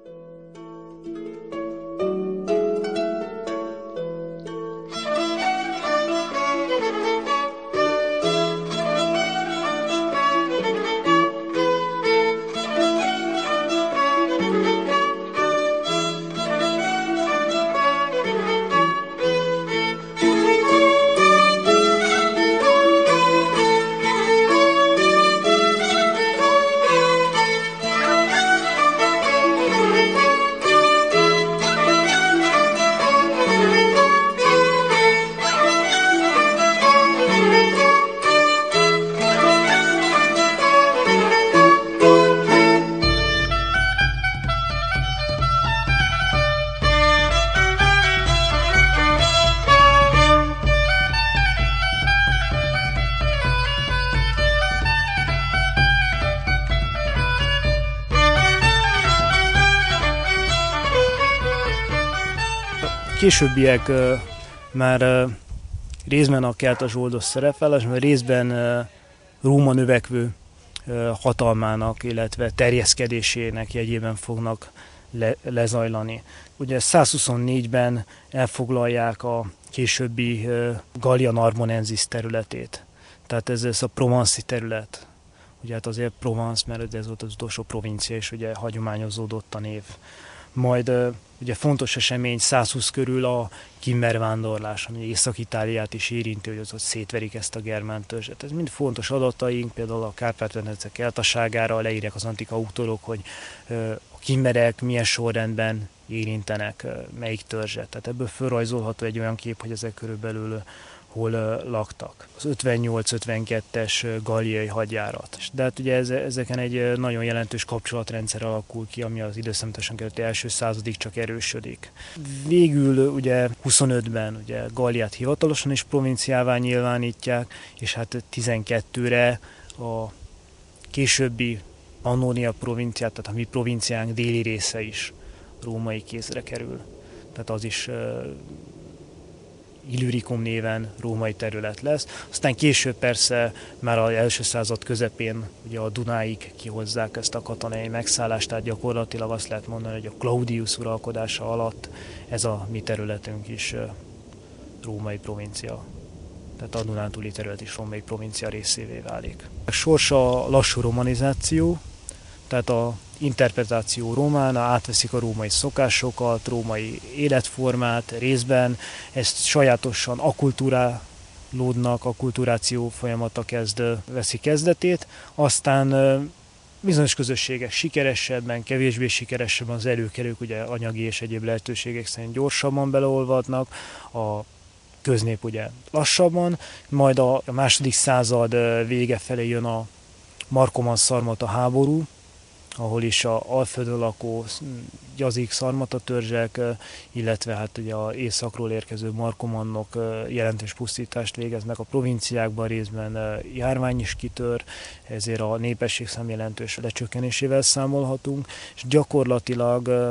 S2: Későbbiek uh, már uh, részben a kelta zsoldos szerepvállás, mert részben uh, Róma növekvő uh, hatalmának, illetve terjeszkedésének jegyében fognak le, lezajlani. Ugye százhuszonnégyben elfoglalják a későbbi uh, Gallia Narbonensis területét. Tehát ez, ez a Provence-i terület. Ugye hát azért Provence, mert ez volt az utolsó provincia, és ugye hagyományozódott a név. Majd ugye fontos esemény százhúsz körül a Kimmer vándorlás, ami Észak-Itáliát is érinti, hogy az ott szétverik ezt a germán törzset. Ez mind fontos adataink, például a Kárpát-medence keltaságára leírják az antik autorok, hogy a kimmerek milyen sorrendben érintenek melyik törzset. Tehát ebből felrajzolható egy olyan kép, hogy ezek körülbelül hol laktak. Az ötvennyolc ötvenkettes galliai hadjárat. De hát ugye ezeken egy nagyon jelentős kapcsolatrendszer alakul ki, ami az időszámításon kerületi első századig csak erősödik. Végül ugye huszonötben ugye Galliát hivatalosan is provinciává nyilvánítják, és hát tizenkettőre a későbbi Pannonia provinciát, tehát a mi provinciánk déli része is római kézre kerül. Tehát az is Illyricum néven római terület lesz. Aztán később persze már az első század közepén ugye a Dunáig kihozzák ezt a katonai megszállást, tehát gyakorlatilag azt lehet mondani, hogy a Claudius uralkodása alatt ez a mi területünk is római provincia. Tehát a Dunántúli terület is római provincia részévé válik. A sorsa a lassú romanizáció, tehát a interpretáció romána, átveszik a római szokásokat, római életformát részben, ezt sajátosan akulturálódnak, akulturáció folyamata kezd, veszi kezdetét, aztán bizonyos közösségek sikeresebben, kevésbé sikeresebben az előkelők ugye anyagi és egyéb lehetőségek szerint gyorsabban beleolvadnak, a köznép ugye lassabban, majd a második század vége felé jön a markoman szarmata háború, ahol is a alföldön lakó gyazik, szarmata törzsek, illetve hát ugye az északról érkező markomannok jelentős pusztítást végeznek a provinciákban, részben járvány is kitör, ezért a népességszám jelentős lecsökkenésével számolhatunk, és gyakorlatilag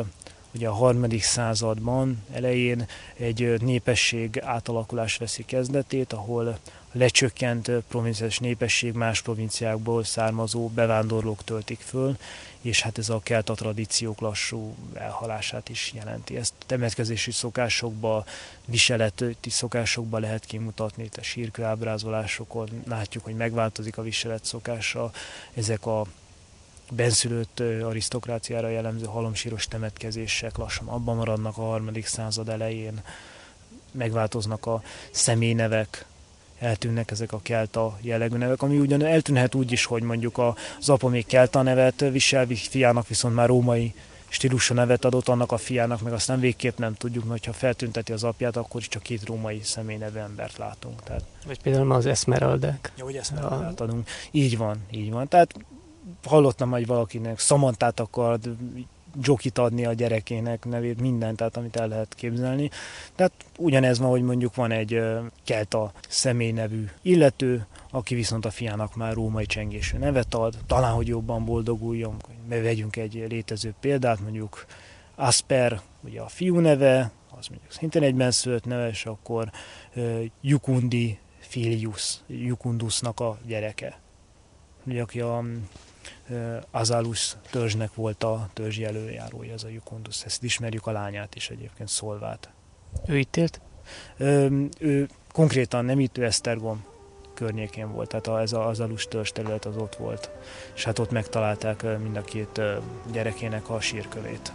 S2: ugye a harmadik században elején egy népesség átalakulás veszi kezdetét, ahol a lecsökkent provinciális népesség más provinciákból származó bevándorlók töltik föl, és hát ez a kelta tradíciók lassú elhalását is jelenti. Ezt temetkezési szokásokba, viseleti szokásokba lehet kimutatni, itt a sírkő ábrázolásokon látjuk, hogy megváltozik a viselet szokása, ezek a benszülött arisztokráciára jellemző halomsíros temetkezések lassan abban maradnak a harmadik század elején, megváltoznak a személynevek, eltűnnek ezek a kelta jellegű nevek, ami ugyan eltűnhet úgy is, hogy mondjuk az apa még kelta nevet visel, fiának viszont már római stílusú nevet adott, annak a fiának meg aztán végképp nem tudjuk, mert ha feltünteti az apját, akkor is csak két római személynevű embert látunk. Tehát...
S1: Vagy például az Esmeraldák.
S2: Ja, hogy Esmeraldát adunk. Így van, így van. Tehát hallottam, hogy valakinek Samantát akart, Jokit adni a gyerekének nevét, mindent, tehát amit el lehet képzelni. Tehát ugyanez van, hogy mondjuk van egy kelta személynevű illető, aki viszont a fiának már római csengésű nevet ad, talán, hogy jobban boldoguljon. Vegyünk egy létező példát, mondjuk Asper, ugye a fiú neve, az mondjuk szintén egy benszülött neve, és akkor uh, Jukundi Filius, Jukundusnak a gyereke. Ugye, aki a Azalus törzsnek volt a törzsi előjárója, ez a Jukundus. Ezt ismerjük, a lányát is egyébként, Szolvát.
S1: Ő itt élt?
S2: Ő, ő konkrétan nem itt, ő Esztergom környékén volt, tehát a, ez az Azalus törzs terület az ott volt. És hát ott megtalálták mind a két gyerekének a sírkövét.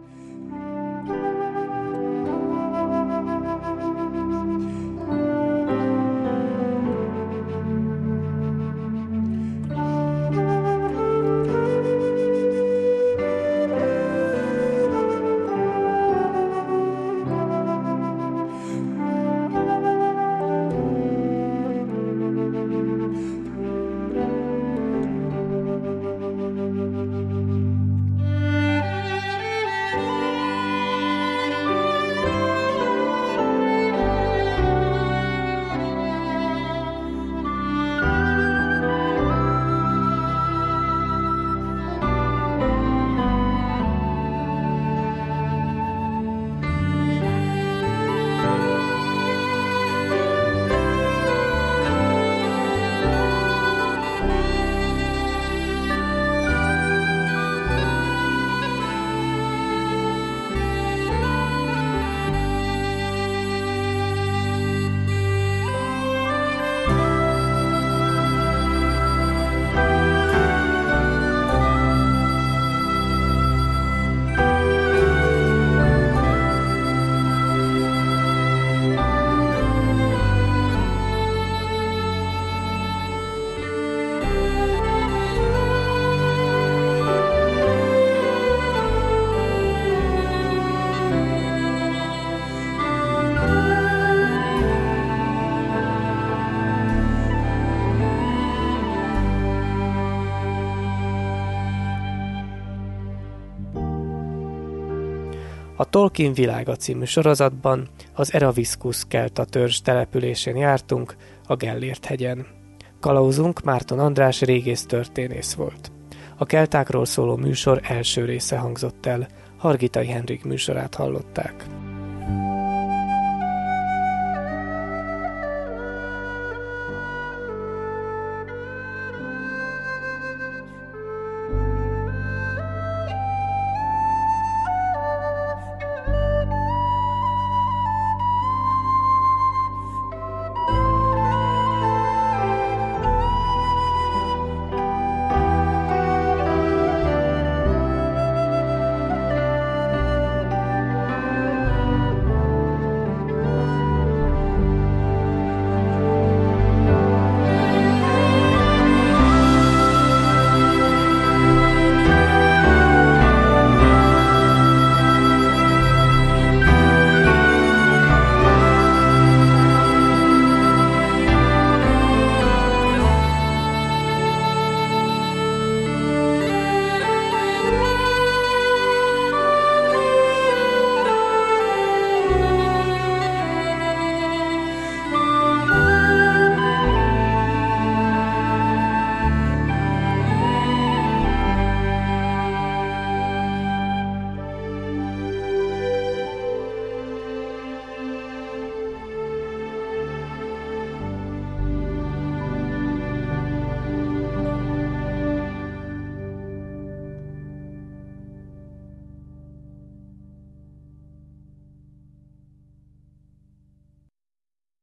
S1: A Tolkien világa című sorozatban az Eraviskus kelta törzs településén jártunk, a Gellért hegyen. Kalauzunk Márton András régész történész volt. A keltákról szóló műsor első része hangzott el, Hargitai Henrik műsorát hallották.